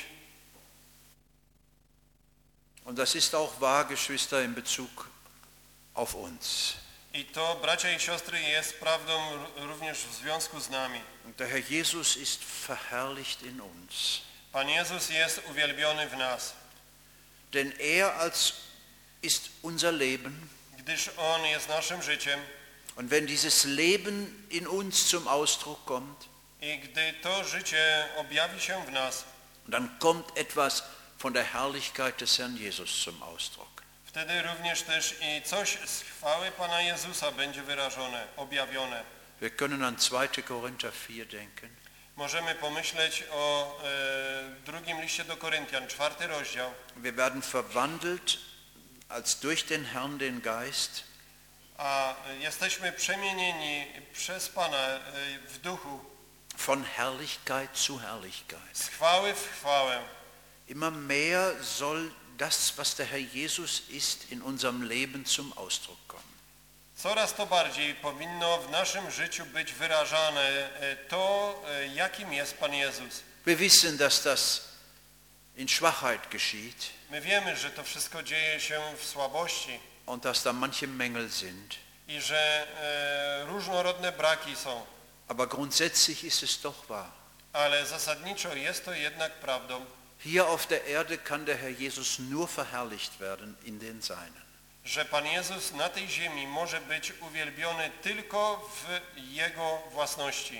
Und das ist auch wahr, Geschwister, in Bezug auf uns. I to, bracia i siostry, jest prawdą również w związku z nami. Und der Herr Jesus ist verherrlicht in uns. Pan Jezus jest uwielbiony w nas, Denn er ist unser Leben. gdyż On jest naszym życiem. Und wenn dieses Leben in uns zum Ausdruck kommt, I gdy to życie objawi się w nas, dann kommt etwas von der Herrlichkeit des Herrn Jesus zum Ausdruck. wtedy również też i coś z chwały Pana Jezusa będzie wyrażone, objawione. Wir können an 2. Korinther 4 denken. Możemy pomyśleć o drugim liście do Koryntian, 4 rozdział. Wir werden verwandelt als durch den Herrn den Geist A jesteśmy przemienieni przez Pana w duchu von Herrlichkeit zu Herrlichkeit. z chwały w chwałę. Immer mehr soll das, was der Herr Jesus ist, in unserem Leben zum Ausdruck kommen. Coraz to bardziej powinno w naszym życiu być wyrażane to, jakim jest Pan Jezus. Wir wissen, dass das in Schwachheit geschieht My wiemy, że to wszystko dzieje się w słabości und dass da manche Mängel sind. i że różnorodne braki są, Aber grundsätzlich ist es doch wahr. ale zasadniczo jest to jednak prawdą, Hier auf der Erde kann der Herr Jesus nur verherrlicht werden in den Seinen. że Pan Jezus na tej ziemi może być uwielbiony tylko w Jego własności.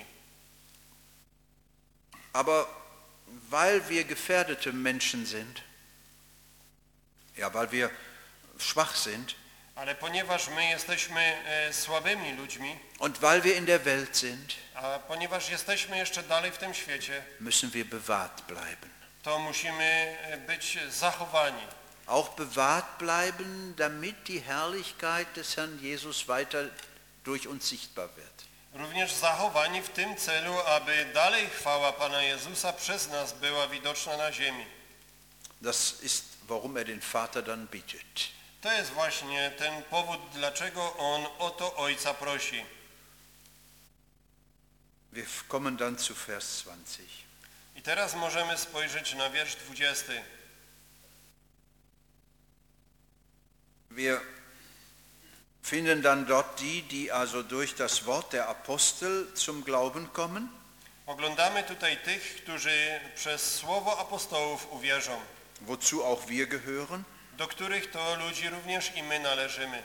Aber weil wir gefährdete Menschen sind, ja, weil wir schwach sind Ale ponieważ my jesteśmy słabymi ludźmi, und weil wir in der Welt sind, a ponieważ jesteśmy jeszcze dalej w tym świecie, müssen wir bewahrt bleiben. to musimy być zachowani. Auch bewahrt bleiben, damit die Herrlichkeit des Herrn Jesus weiter durch uns sichtbar wird. Również zachowani w tym celu, aby dalej chwała Pana Jezusa przez nas była widoczna na ziemi. Das ist, warum er den Vater dann bittet. To jest właśnie ten powód, dlaczego On o to Ojca prosi. Wir kommen dann zu Vers 20. I teraz możemy spojrzeć na wiersz 20. Wir finden dann dort die also durch das Wort der Apostel zum Glauben kommen. Oglądamy tutaj tych, którzy przez słowo apostołów uwierzą, Wozu auch wir gehören. do których to ludzi również i my należymy.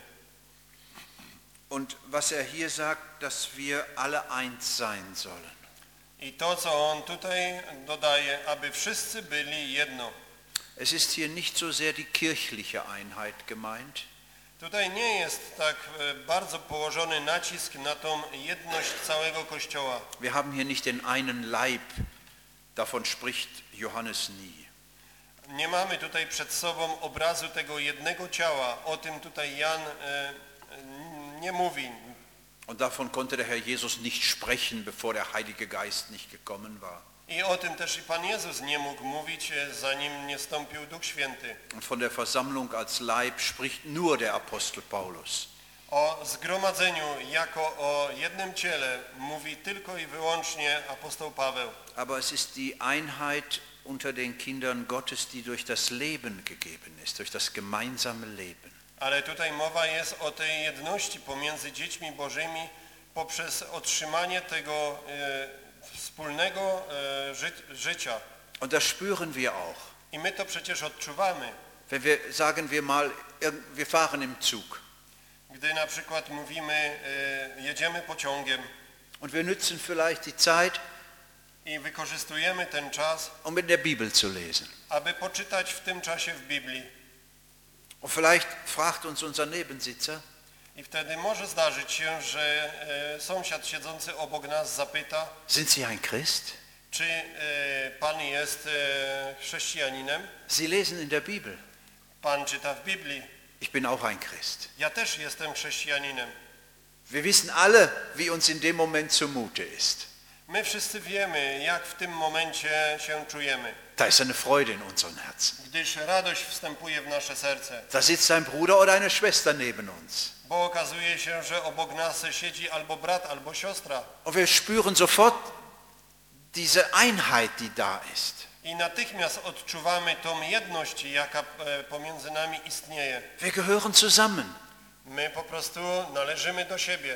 Und was hier sagt, dass wir alle eins sein sollen. I to, co on tutaj dodaje, aby wszyscy byli jedno. Es ist hier nicht so sehr die kirchliche Einheit gemeint, Tutaj nie jest tak bardzo położony nacisk na tą jedność całego Kościoła. wir haben hier nicht den einen Leib, davon spricht Johannes nie. Nie mamy tutaj przed sobą obrazu tego jednego ciała, o tym tutaj Jan nie mówi. Und davon konnte der Herr Jesus nicht sprechen, bevor der Heilige Geist nicht gekommen war. I o tym też i Pan Jezus nie mógł mówić, zanim nie stąpił Duch Święty. Und von der Versammlung als Leib spricht nur der Apostel Paulus. O zgromadzeniu jako o jednym ciele mówi tylko i wyłącznie apostoł Paweł. Aber es ist die Einheit unter den Kindern Gottes, die durch das Leben gegeben ist, durch das gemeinsame Leben. Ale tutaj mowa jest o tej jedności pomiędzy dziećmi Bożymi poprzez otrzymanie tego wspólnego życia. Und das spüren wir auch. I my to przecież odczuwamy. Wenn wir, sagen wir mal, wir fahren im Zug Gdy na przykład mówimy, jedziemy pociągiem und wir nützen vielleicht die Zeit, i wykorzystujemy ten czas, um in der Bibel zu lesen. aby poczytać w tym czasie w Biblii. Und vielleicht fragt uns unser Nebensitzer, I wtedy może zdarzyć się, że sąsiad siedzący obok nas zapyta, sind Sie ein Christ? czy pan jest chrześcijaninem? Sie lesen in der Bibel. Pan czyta w Biblii. Ich bin auch ein Christ. Ja też jestem chrześcijaninem. Wir wissen alle, wie uns in dem Moment zumute ist. My wszyscy wiemy, jak w tym momencie się czujemy, Da ist eine Freude in unseren Herzen. gdyż radość wstępuje w nasze serce. Da sitzt ein Bruder oder eine Schwester neben uns. Bo okazuje się, że obok nas siedzi albo brat, albo siostra. Und wir spüren sofort diese Einheit, die da ist. I natychmiast odczuwamy tą jedność, jaka pomiędzy nami istnieje. Wir gehören zusammen. My po prostu należymy do siebie.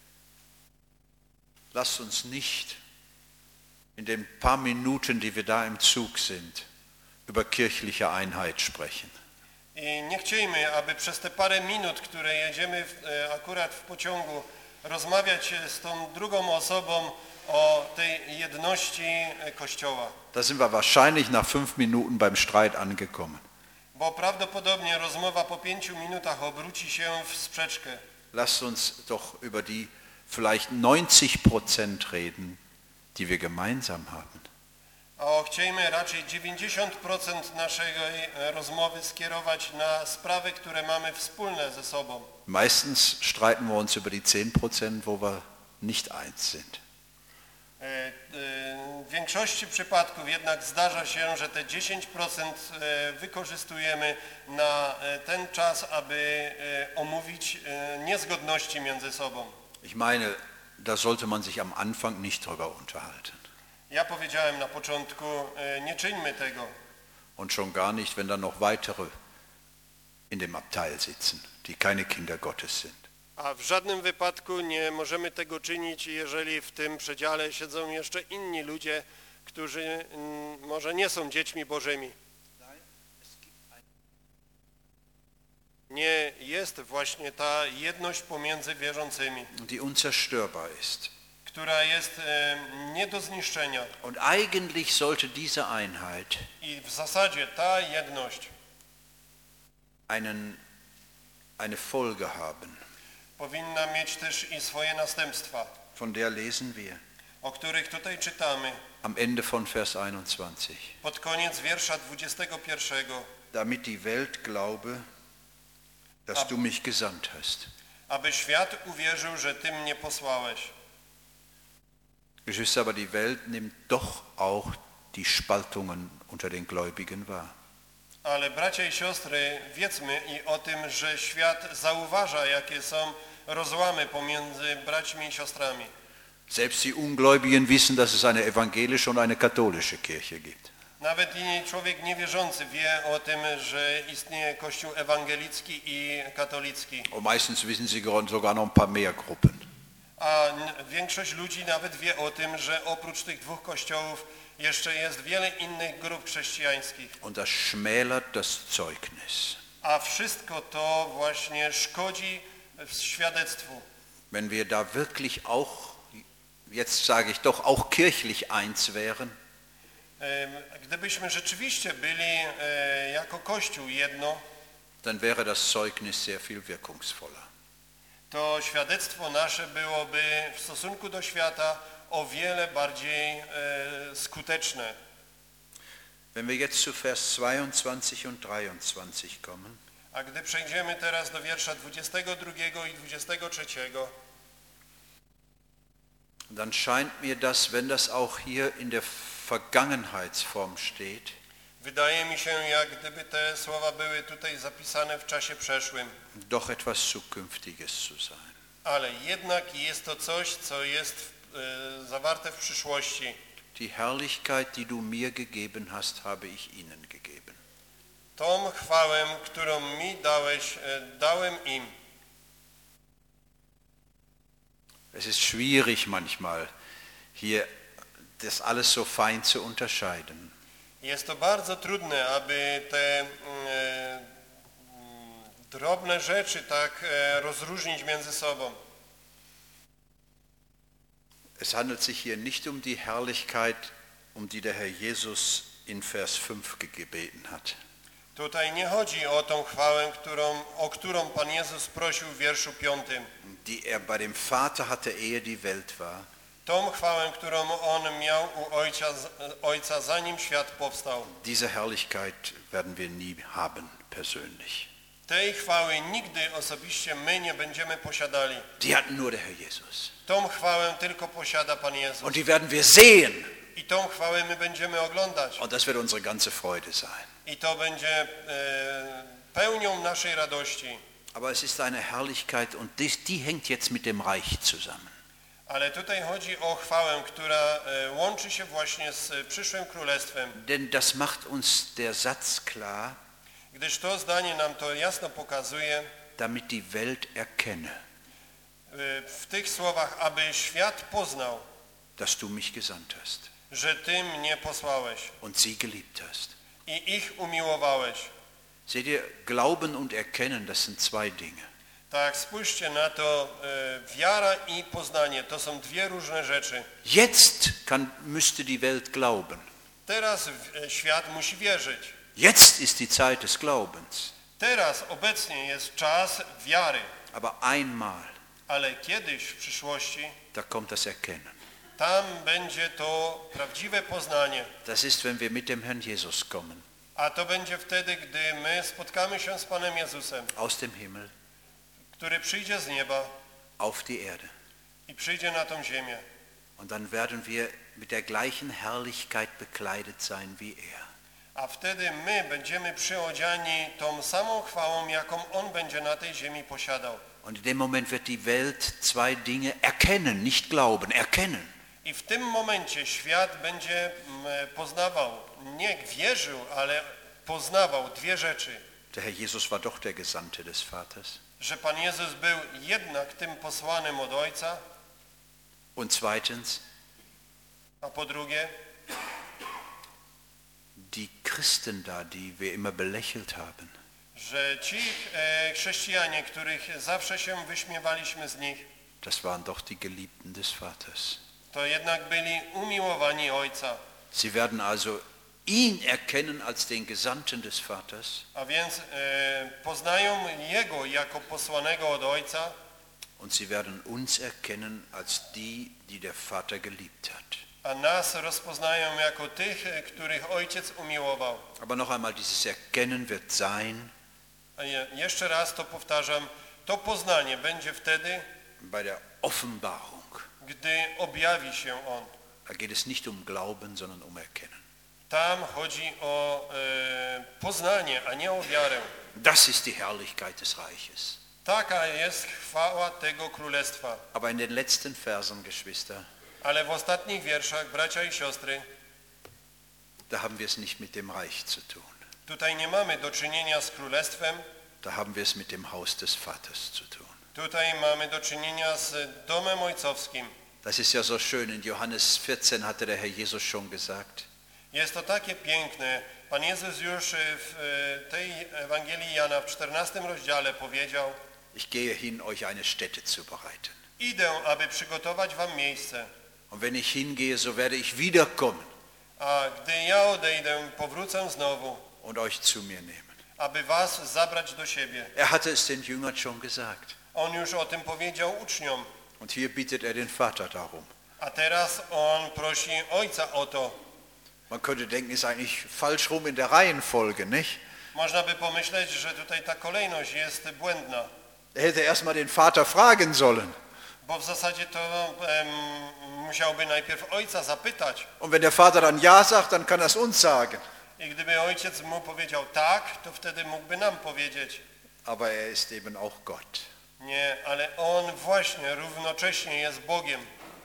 Lasst uns nicht in den paar Minuten, die wir da im Zug sind, über kirchliche Einheit sprechen. I nie chciejmy, aby przez te parę minut, które jedziemy akurat w pociągu, rozmawiać z tą drugą osobą o tej jedności Kościoła. Da sind wir wahrscheinlich nach 5 Minuten beim Streit angekommen. Bo prawdopodobnie rozmowa po 5 minutach obróci się w sprzeczkę. Lasst uns doch über die vielleicht 90% reden, die wir gemeinsam haben. A chciejmy raczej 90% naszej rozmowy skierować na sprawy, które mamy wspólne ze sobą. Meistens streiten wir uns über die 10%, wo wir nicht eins sind. W większości przypadków jednak zdarza się, że te 10% wykorzystujemy na ten czas, aby omówić niezgodności między sobą. Ich meine, da sollte man sich am Anfang nicht drüber unterhalten. Ja powiedziałem na początku, nie czyńmy tego. Und schon gar nicht, wenn da noch weitere in dem Abteil sitzen, die keine Kinder Gottes sind. A w żadnym wypadku nie możemy tego czynić, jeżeli w tym przedziale siedzą jeszcze inni ludzie, którzy może nie są dziećmi Bożymi. Nie jest właśnie ta jedność pomiędzy wierzącymi, Die unzerstörbar ist. która jest nie do zniszczenia. Und eigentlich sollte diese Einheit I w zasadzie ta jedność eine Folge haben. powinna mieć też i swoje następstwa, Von der lesen wir o których tutaj czytamy am Ende von Vers 21. pod koniec wiersza 21. Damit die Welt glaube, dass du mich gesandt hast. Aby świat uwierzył, że Ty mnie posłałeś. Geschwister, aber die Welt nimmt doch auch die Spaltungen unter den Gläubigen wahr. Ale bracia i siostry, wiedzmy i o tym, że świat zauważa, jakie są rozłamy pomiędzy braćmi i siostrami. Selbst die Ungläubigen wissen, dass es eine evangelische und eine katholische Kirche gibt. Nawet i człowiek niewierzący wie o tym, że istnieje Kościół ewangelicki i katolicki. Und meistens wissen sie sogar noch ein paar mehr Gruppen. A większość ludzi nawet wie o tym, że oprócz tych dwóch kościołów jeszcze jest wiele innych grup chrześcijańskich. Und das schmälert das Zeugnis. a wszystko to właśnie szkodzi świadectwu. Wenn wir da wirklich auch, jetzt sage ich doch, auch kirchlich eins wären, Gdybyśmy rzeczywiście byli jako Kościół jedno, dann wäre das Zeugnis sehr viel wirkungsvoller. to świadectwo nasze byłoby w stosunku do świata o wiele bardziej skuteczne. Wenn wir jetzt zu Vers 22 und 23 kommen, A gdy przejdziemy teraz do wiersza 22 i 23, dann scheint mir das, wenn das auch hier in der Vergangenheitsform steht, wydaje mi się, jak gdyby te słowa były tutaj zapisane w czasie przeszłym. doch etwas Zukünftiges zu sein. Ale jednak jest to coś, co jest zawarte w przyszłości. Die Herrlichkeit, die du mir gegeben hast, habe ich ihnen gegeben. Tą chwałę, którą mi dałeś, dałem im. Es ist schwierig manchmal, hier das alles so fein zu unterscheiden. Jest to bardzo trudne, aby te drobne rzeczy tak rozróżnić między sobą. Es handelt sich hier nicht um die Herrlichkeit, um die der Herr Jesus in Vers 5 gebeten hat. Tutaj nie chodzi o tą chwałę, o którą Pan Jezus prosił w wierszu 5. Die er bei dem Vater hatte, ehe die Welt war. Tą chwałę, którą On miał u Ojca zanim świat powstał. Diese Herrlichkeit werden wir nie haben, persönlich. Tej chwały nigdy osobiście my nie będziemy posiadali. Die hat nur der Herr Jesus. Tą chwałę tylko posiada Pan Jezus. Und die werden wir sehen. I tą chwałę my będziemy oglądać. Und das wird unsere ganze Freude sein. I to będzie pełnią naszej radości. Aber es ist eine Herrlichkeit und die hängt jetzt mit dem Reich zusammen. Ale tutaj chodzi o chwałę, która łączy się właśnie z przyszłym królestwem. Denn das macht uns der Satz klar, Gdyż to zdanie nam to jasno pokazuje, damit die Welt erkenne, w tych słowach, aby świat poznał, dass du mich gesandt hast że Ty mnie posłałeś und sie geliebt hast. i ich umiłowałeś. Seht ihr, Glauben und Erkennen, das sind zwei Dinge. Tak, spójrzcie na to, wiara i poznanie to są dwie różne rzeczy. Jetzt müsste die Welt glauben. Teraz świat musi wierzyć. Jetzt ist die Zeit des Glaubens. Teraz obecnie jest czas wiary, Aber einmal, ale kiedyś w przyszłości da kommt das Erkennen. tam będzie to prawdziwe poznanie. Das ist, wenn wir mit dem Herrn Jesus kommen, A to będzie wtedy, gdy my spotkamy się z Panem Jezusem, aus dem Himmel, który przyjdzie z nieba auf die Erde. i przyjdzie na tą ziemię. Und dann werden wir mit der gleichen Herrlichkeit bekleidet sein wie er. A wtedy my będziemy przyodziani tą samą chwałą, jaką On będzie na tej ziemi posiadał. Und in dem Moment wird die Welt zwei Dinge erkennen, nicht glauben, erkennen. I w tym momencie świat będzie poznawał, nie wierzył, ale poznawał dwie rzeczy. Der Herr Jesus war doch der Gesandte des Vaters. Że Pan Jezus był jednak tym posłanym od Ojca, Und zweitens, a po drugie, die Christen da, die wir immer belächelt haben, że ci chrześcijanie, których zawsze się wyśmiewaliśmy z nich, das waren doch die Geliebten des Vaters. to jednak byli umiłowani Ojca. Sie werden also ihn erkennen als den Gesandten des Vaters. A więc poznają Jego jako posłanego od Ojca Und sie werden uns erkennen als die, die der Vater geliebt hat. a nas rozpoznają jako tych, których Ojciec umiłował. Aber noch einmal, dieses Erkennen wird sein A jeszcze raz to powtarzam, to poznanie będzie wtedy, bei der Offenbarung. gdy objawi się On. Da geht es nicht um Glauben, sondern um Erkennen. Tam chodzi o poznanie, a nie o wiarę. Das ist die Herrlichkeit des Reiches. Taka jest chwała tego królestwa. Aber in den letzten Versen, Geschwister, Ale w ostatnich wierszach, bracia i siostry, da haben wir es nicht mit dem Reich zu tun. tutaj nie mamy do czynienia z królestwem, Da haben wir es mit dem Haus des Vaters zu tun. tutaj mamy do czynienia z domem ojcowskim. Das ist ja so schön. In Johannes 14 hatte der Herr Jesus schon gesagt, Jest to takie piękne. Pan Jezus już w tej Ewangelii Jana w 14 rozdziale powiedział: ich gehe hin, euch eine Stätte zu bereiten. Idę, aby przygotować wam miejsce. Und wenn ich hingehe, so werde ich wiederkommen A gdy ja odejdę, powrócę znowu, und euch zu mir nehmen. aby was zabrać do siebie. Er hatte es den Jüngern schon gesagt. On już o tym powiedział uczniom. Und hier bittet er den Vater darum. A teraz on prosi Ojca o to. Man könnte denken, ist eigentlich falsch rum in der Reihenfolge, nicht? Można by pomyśleć, że tutaj ta kolejność jest błędna. Er hätte erst mal den Vater fragen sollen. Bo w zasadzie to musiałby najpierw Ojca zapytać. Und wenn der Vater dann ja sagt, dann kann er es uns sagen. I gdyby Ojciec mu powiedział tak, to wtedy mógłby nam powiedzieć. Aber er ist eben auch Gott. Nie, ale On właśnie równocześnie jest Bogiem.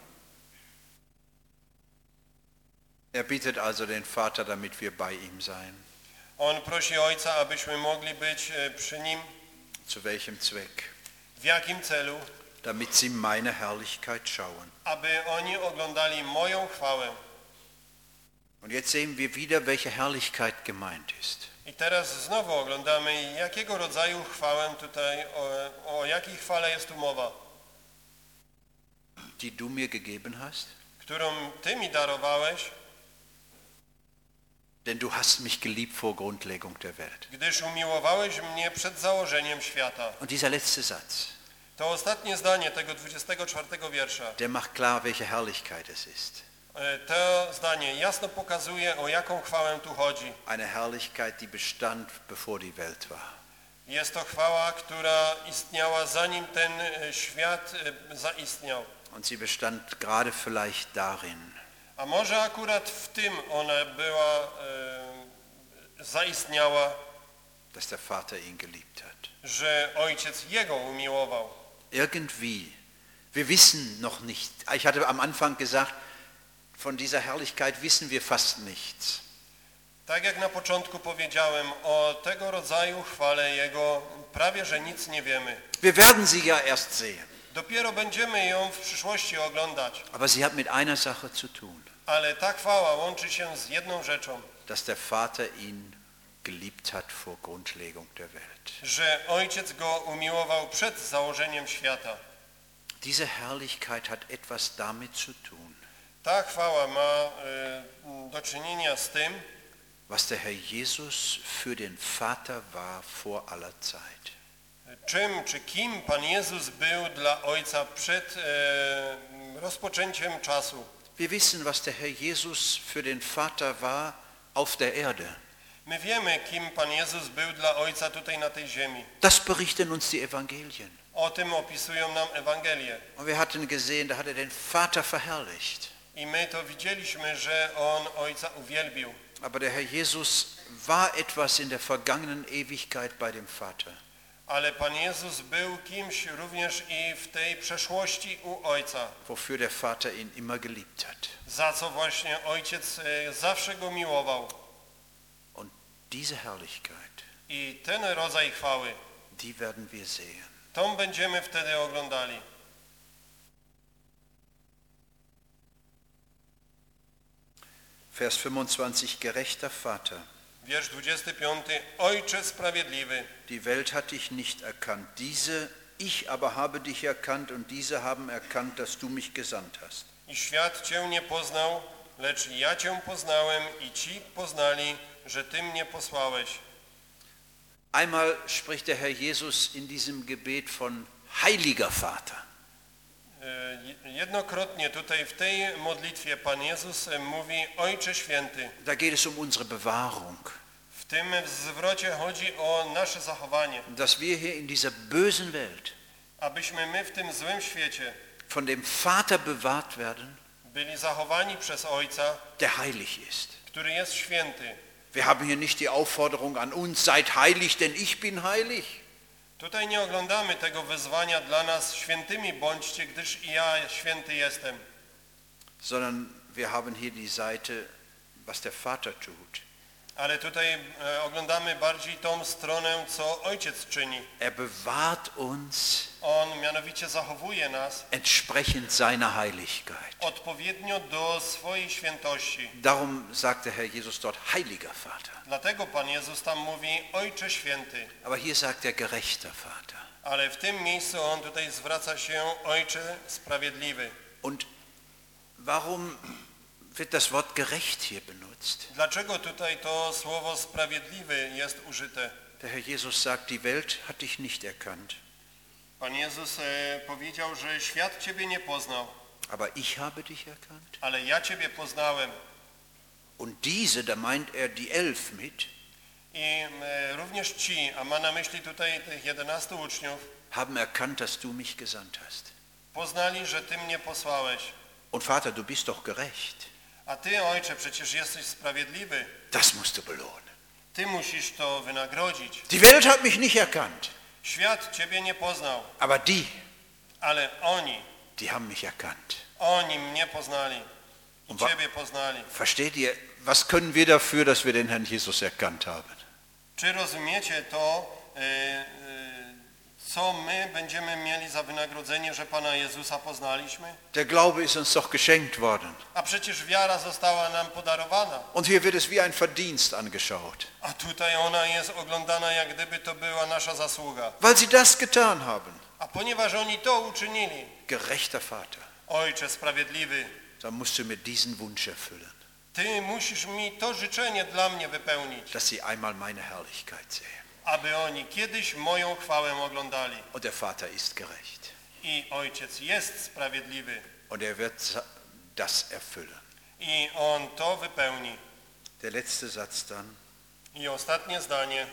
Er bittet also den Vater, damit wir bei ihm sein. On prosi Ojca, abyśmy mogli być przy Nim. Zu welchem Zweck? W jakim celu? Damit sie meine Herrlichkeit schauen. Aby oni oglądali moją chwałę. Und jetzt sehen wir wieder, welche Herrlichkeit gemeint ist. I teraz znowu oglądamy, jakiego rodzaju chwałę tutaj, o jakiej chwale jest tu mowa. Die du mir gegeben hast? Którą Ty mi darowałeś, Denn du hast mich geliebt vor Grundlegung der Welt. gdyż umiłowałeś mnie przed założeniem świata. Und dieser letzte Satz, To ostatnie zdanie tego 24 wiersza. der macht klar, welche Herrlichkeit es ist. To zdanie jasno pokazuje, o jaką chwałę tu chodzi. Eine Herrlichkeit, die bestand, bevor die Welt war. Jest to chwała, która istniała zanim ten świat zaistniał. Und sie bestand gerade vielleicht darin, A może akurat w tym ona była, zaistniała, dass der Vater ihn geliebt hat. że Ojciec Jego umiłował. Irgendwie, wir wissen noch nicht, ich hatte am Anfang gesagt, von dieser Herrlichkeit wissen wir fast nichts. Tak jak na początku powiedziałem, o tego rodzaju chwale Jego prawie że nic nie wiemy. Wir werden sie ja erst sehen. Dopiero będziemy ją w przyszłości oglądać. Aber sie hat mit einer Sache zu tun, Ale ta chwała łączy się z jedną rzeczą, dass der Vater ihn geliebt hat vor Grundlegung der Welt. że Ojciec Go umiłował przed założeniem świata. Diese Herrlichkeit hat etwas damit zu tun, Ta chwała ma do czynienia z tym, was der Herr Jesus für den Vater war vor aller Zeit. czym czy kim Pan Jezus był dla Ojca przed rozpoczęciem czasu. Wir wissen, was der Herr Jesus für den Vater war auf der Erde. My wiemy, kim Pan Jezus był dla Ojca tutaj na tej ziemi. Das berichten uns die Evangelien. O tym opisują nam Ewangelie. Und wir hatten gesehen, da hat er den Vater verherrlicht. I my to widzieliśmy, że On Ojca uwielbił. Aber der Herr Jesus war etwas in der vergangenen Ewigkeit bei dem Vater. Ale Pan Jezus był kimś również i w tej przeszłości u Ojca. Wofür der Vater ihn immer geliebt hat. Za co właśnie Ojciec zawsze Go miłował. Und diese Herrlichkeit, I ten rodzaj chwały, die werden wir sehen. tą będziemy wtedy oglądali. Vers 25, gerechter Vater. Wiersz 25. Ojcze sprawiedliwy, Die Welt hat dich nicht erkannt, ich aber habe dich erkannt und diese haben erkannt, dass du mich gesandt hast. i świat Cię nie poznał, lecz ja Cię poznałem i ci poznali, że Ty mnie posłałeś. Einmal spricht der Herr Jesus in diesem Gebet von heiliger Vater. Jednokrotnie tutaj w tej modlitwie Pan Jezus mówi Ojcze Święty. Da geht es um unsere Bewahrung. W tym zwrocie chodzi o nasze zachowanie. Dass wir hier in dieser bösen Welt Abyśmy my w tym złym świecie von dem Vater bewahrt werden, byli zachowani przez Ojca, der heilig ist. który jest święty. Wir haben hier nicht die Aufforderung an uns, seid heilig, denn ich bin heilig. Tutaj nie oglądamy tego wezwania dla nas, świętymi bądźcie, gdyż i ja święty jestem. Sondern wir haben hier die Seite, was der Vater tut. Ale tutaj oglądamy bardziej tą stronę, co Ojciec czyni. Er bewahrt uns On mianowicie zachowuje nas entsprechend seiner Heiligkeit. odpowiednio do swojej świętości. Darum sagt der Herr Jesus dort Heiliger Vater. Dlatego Pan Jezus tam mówi Ojcze Święty. Aber hier sagt er gerechter Vater. Ale w tym miejscu On tutaj zwraca się Ojcze Sprawiedliwy. Und warum wird das Wort gerecht hier benutzt? Dlaczego tutaj to słowo sprawiedliwy jest użyte? Der Herr Jesus sagt, die Welt hat dich nicht erkannt, Pan Jezus powiedział, że świat Ciebie nie poznał, aber ich habe dich erkannt. ale ja Ciebie poznałem. Und diese, da meint er die 11 mit, I również ci, a ma na myśli tutaj tych 11 uczniów, haben erkannt, dass du mich gesandt hast. poznali, że Ty mnie posłałeś. Und Vater, du bist doch gerecht. A Ty, Ojcze, przecież jesteś sprawiedliwy. Das musst du belohnen. Ty musisz to wynagrodzić. Die Welt hat mich nicht erkannt, Świat Ciebie nie poznał, aber die, ale oni haben mich erkannt. mnie poznali i Und wa- Ciebie poznali. Versteht ihr, was können wir dafür, dass wir den Herrn Jesus erkannt haben? Czy rozumiecie to, co my będziemy mieli za wynagrodzenie, że Pana Jezusa poznaliśmy? Der Glaube ist uns doch geschenkt worden. A przecież wiara została nam podarowana. Und hier wird es wie ein Verdienst angeschaut. A tutaj ona jest oglądana, jak gdyby to była nasza zasługa. Weil sie das getan haben. A ponieważ oni to uczynili, Gerechter Vater, Ojcze Sprawiedliwy, dann musst du mir diesen Wunsch erfüllen, Ty musisz mi to życzenie dla mnie wypełnić, dass sie einmal meine Herrlichkeit sehen. aby oni kiedyś moją chwałę oglądali. Und der Vater ist gerecht. I Ojciec jest sprawiedliwy Und er wird das erfüllen. i On to wypełni. Der letzte Satz dann I ostatnie zdanie.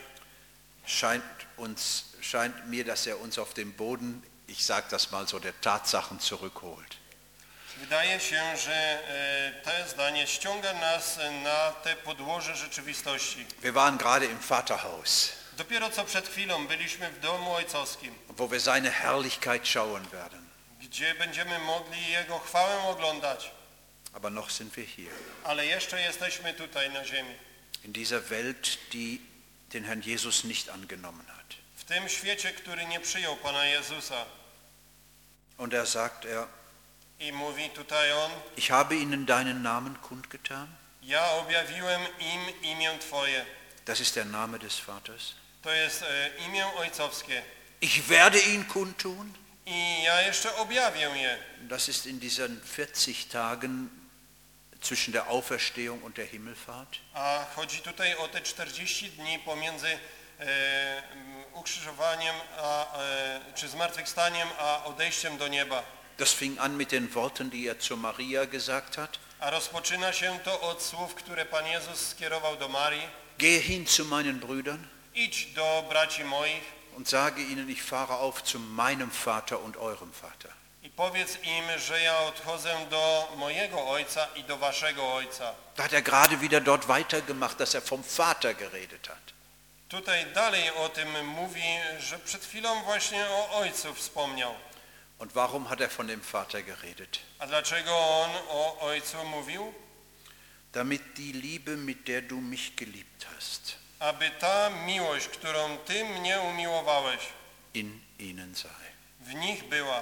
scheint mir, dass er uns auf den Boden, ich sage das mal so, der Tatsachen zurückholt. Wydaje się, że to zdanie ściąga nas na te podłoże rzeczywistości. Wir waren gerade im Vaterhaus, Dopiero co przed chwilą byliśmy w domu ojcowskim, wo wir seine Herrlichkeit schauen werden. gdzie będziemy mogli Jego chwałę oglądać, Aber noch sind wir hier, ale jeszcze jesteśmy tutaj na ziemi. in dieser Welt, die den Herrn Jesus nicht angenommen hat. W tym świecie, który nie przyjął Pana Jezusa. Und er sagt, I mówi tutaj On, ich habe ihnen deinen Namen kundgetan. ja objawiłem im imię Twoje. Das ist der Name des Vaters. To jest imię ojcowskie. Ich werde ihn kundtun. I ja jeszcze objawię je. Das ist in diesen 40 Tagen zwischen der Auferstehung und der Himmelfahrt. A chodzi tutaj o te 40 dni pomiędzy ukrzyżowaniem czy zmartwychwstaniem, a odejściem do nieba. Das fing an mit den Worten, die er zu Maria gesagt hat. A rozpoczyna się to od słów, które Pan Jezus skierował do Marii. Gehe hin zu meinen Brüdern Idź do braci moich und sage ihnen, ich fahre auf zu meinem Vater und eurem Vater. i powiedz im, że ja odchodzę do mojego Ojca i do waszego Ojca. Da hat er gerade wieder dort weitergemacht, dass er vom Vater geredet hat. Tutaj dalej o tym mówi, że przed chwilą właśnie o Ojcu wspomniał. Und warum hat er von dem Vater geredet? A dlaczego On o Ojcu mówił? Damit die Liebe, mit der du mich geliebt hast, Aby ta miłość, którą Ty mnie umiłowałeś, in ihnen sei. w nich była.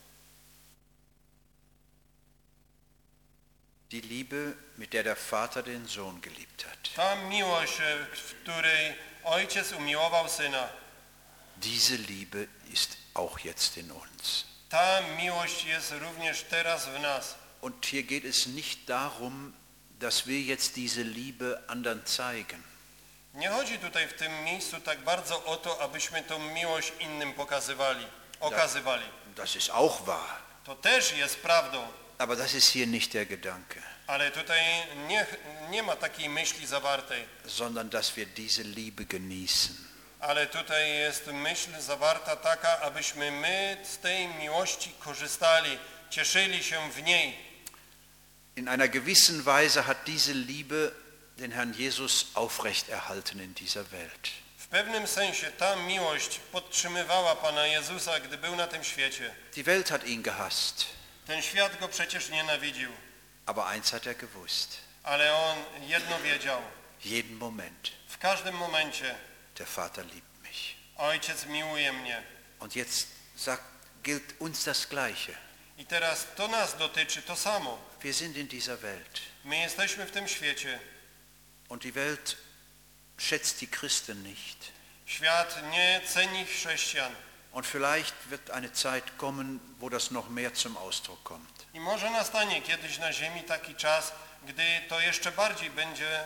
Die Liebe, mit der der Vater den Sohn geliebt hat. Ta miłość, w której Ojciec umiłował Syna, Diese Liebe ist auch jetzt in uns. ta miłość jest również teraz w nas. Und hier geht es nicht darum, dass wir jetzt diese Liebe anderen zeigen. Nie chodzi tutaj w tym miejscu tak bardzo o to, abyśmy tą miłość innym okazywali. Das ist auch wahr. To też jest prawdą, Aber das ist hier nicht der Gedanke, ale tutaj nie ma takiej myśli zawartej. sondern dass wir diese Liebe genießen. Ale tutaj jest myśl zawarta taka, abyśmy my z tej miłości korzystali, cieszyli się w niej. In einer gewissen Weise hat diese Liebe den Herrn Jesus aufrechterhalten in dieser Welt. W pewnym sensie ta miłość podtrzymywała Pana Jezusa, gdy był na tym świecie. Die Welt hat ihn gehasst, Ten świat go przecież nienawidził, aber eins hat er gewusst. ale on jedno wiedział. Jeden Moment. W każdym momencie Der Vater liebt mich. Ojciec miłuje mnie. Und jetzt gilt uns das Gleiche. I teraz to nas dotyczy to samo. Wir sind in dieser Welt. My jesteśmy w tym świecie. Und die Welt schätzt die Christen nicht. Świat nie ceni chrześcijan. Und vielleicht wird eine Zeit kommen, wo das noch mehr zum Ausdruck kommt. I może nastanie kiedyś na ziemi taki czas, gdy to jeszcze bardziej będzie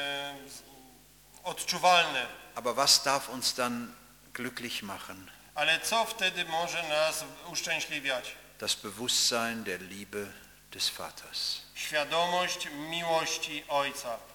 odczuwalne. Aber was darf uns dann glücklich machen? Ale co wtedy może nas uszczęśliwiać? Das Bewusstsein der Liebe des Vaters. Świadomość miłości Ojca.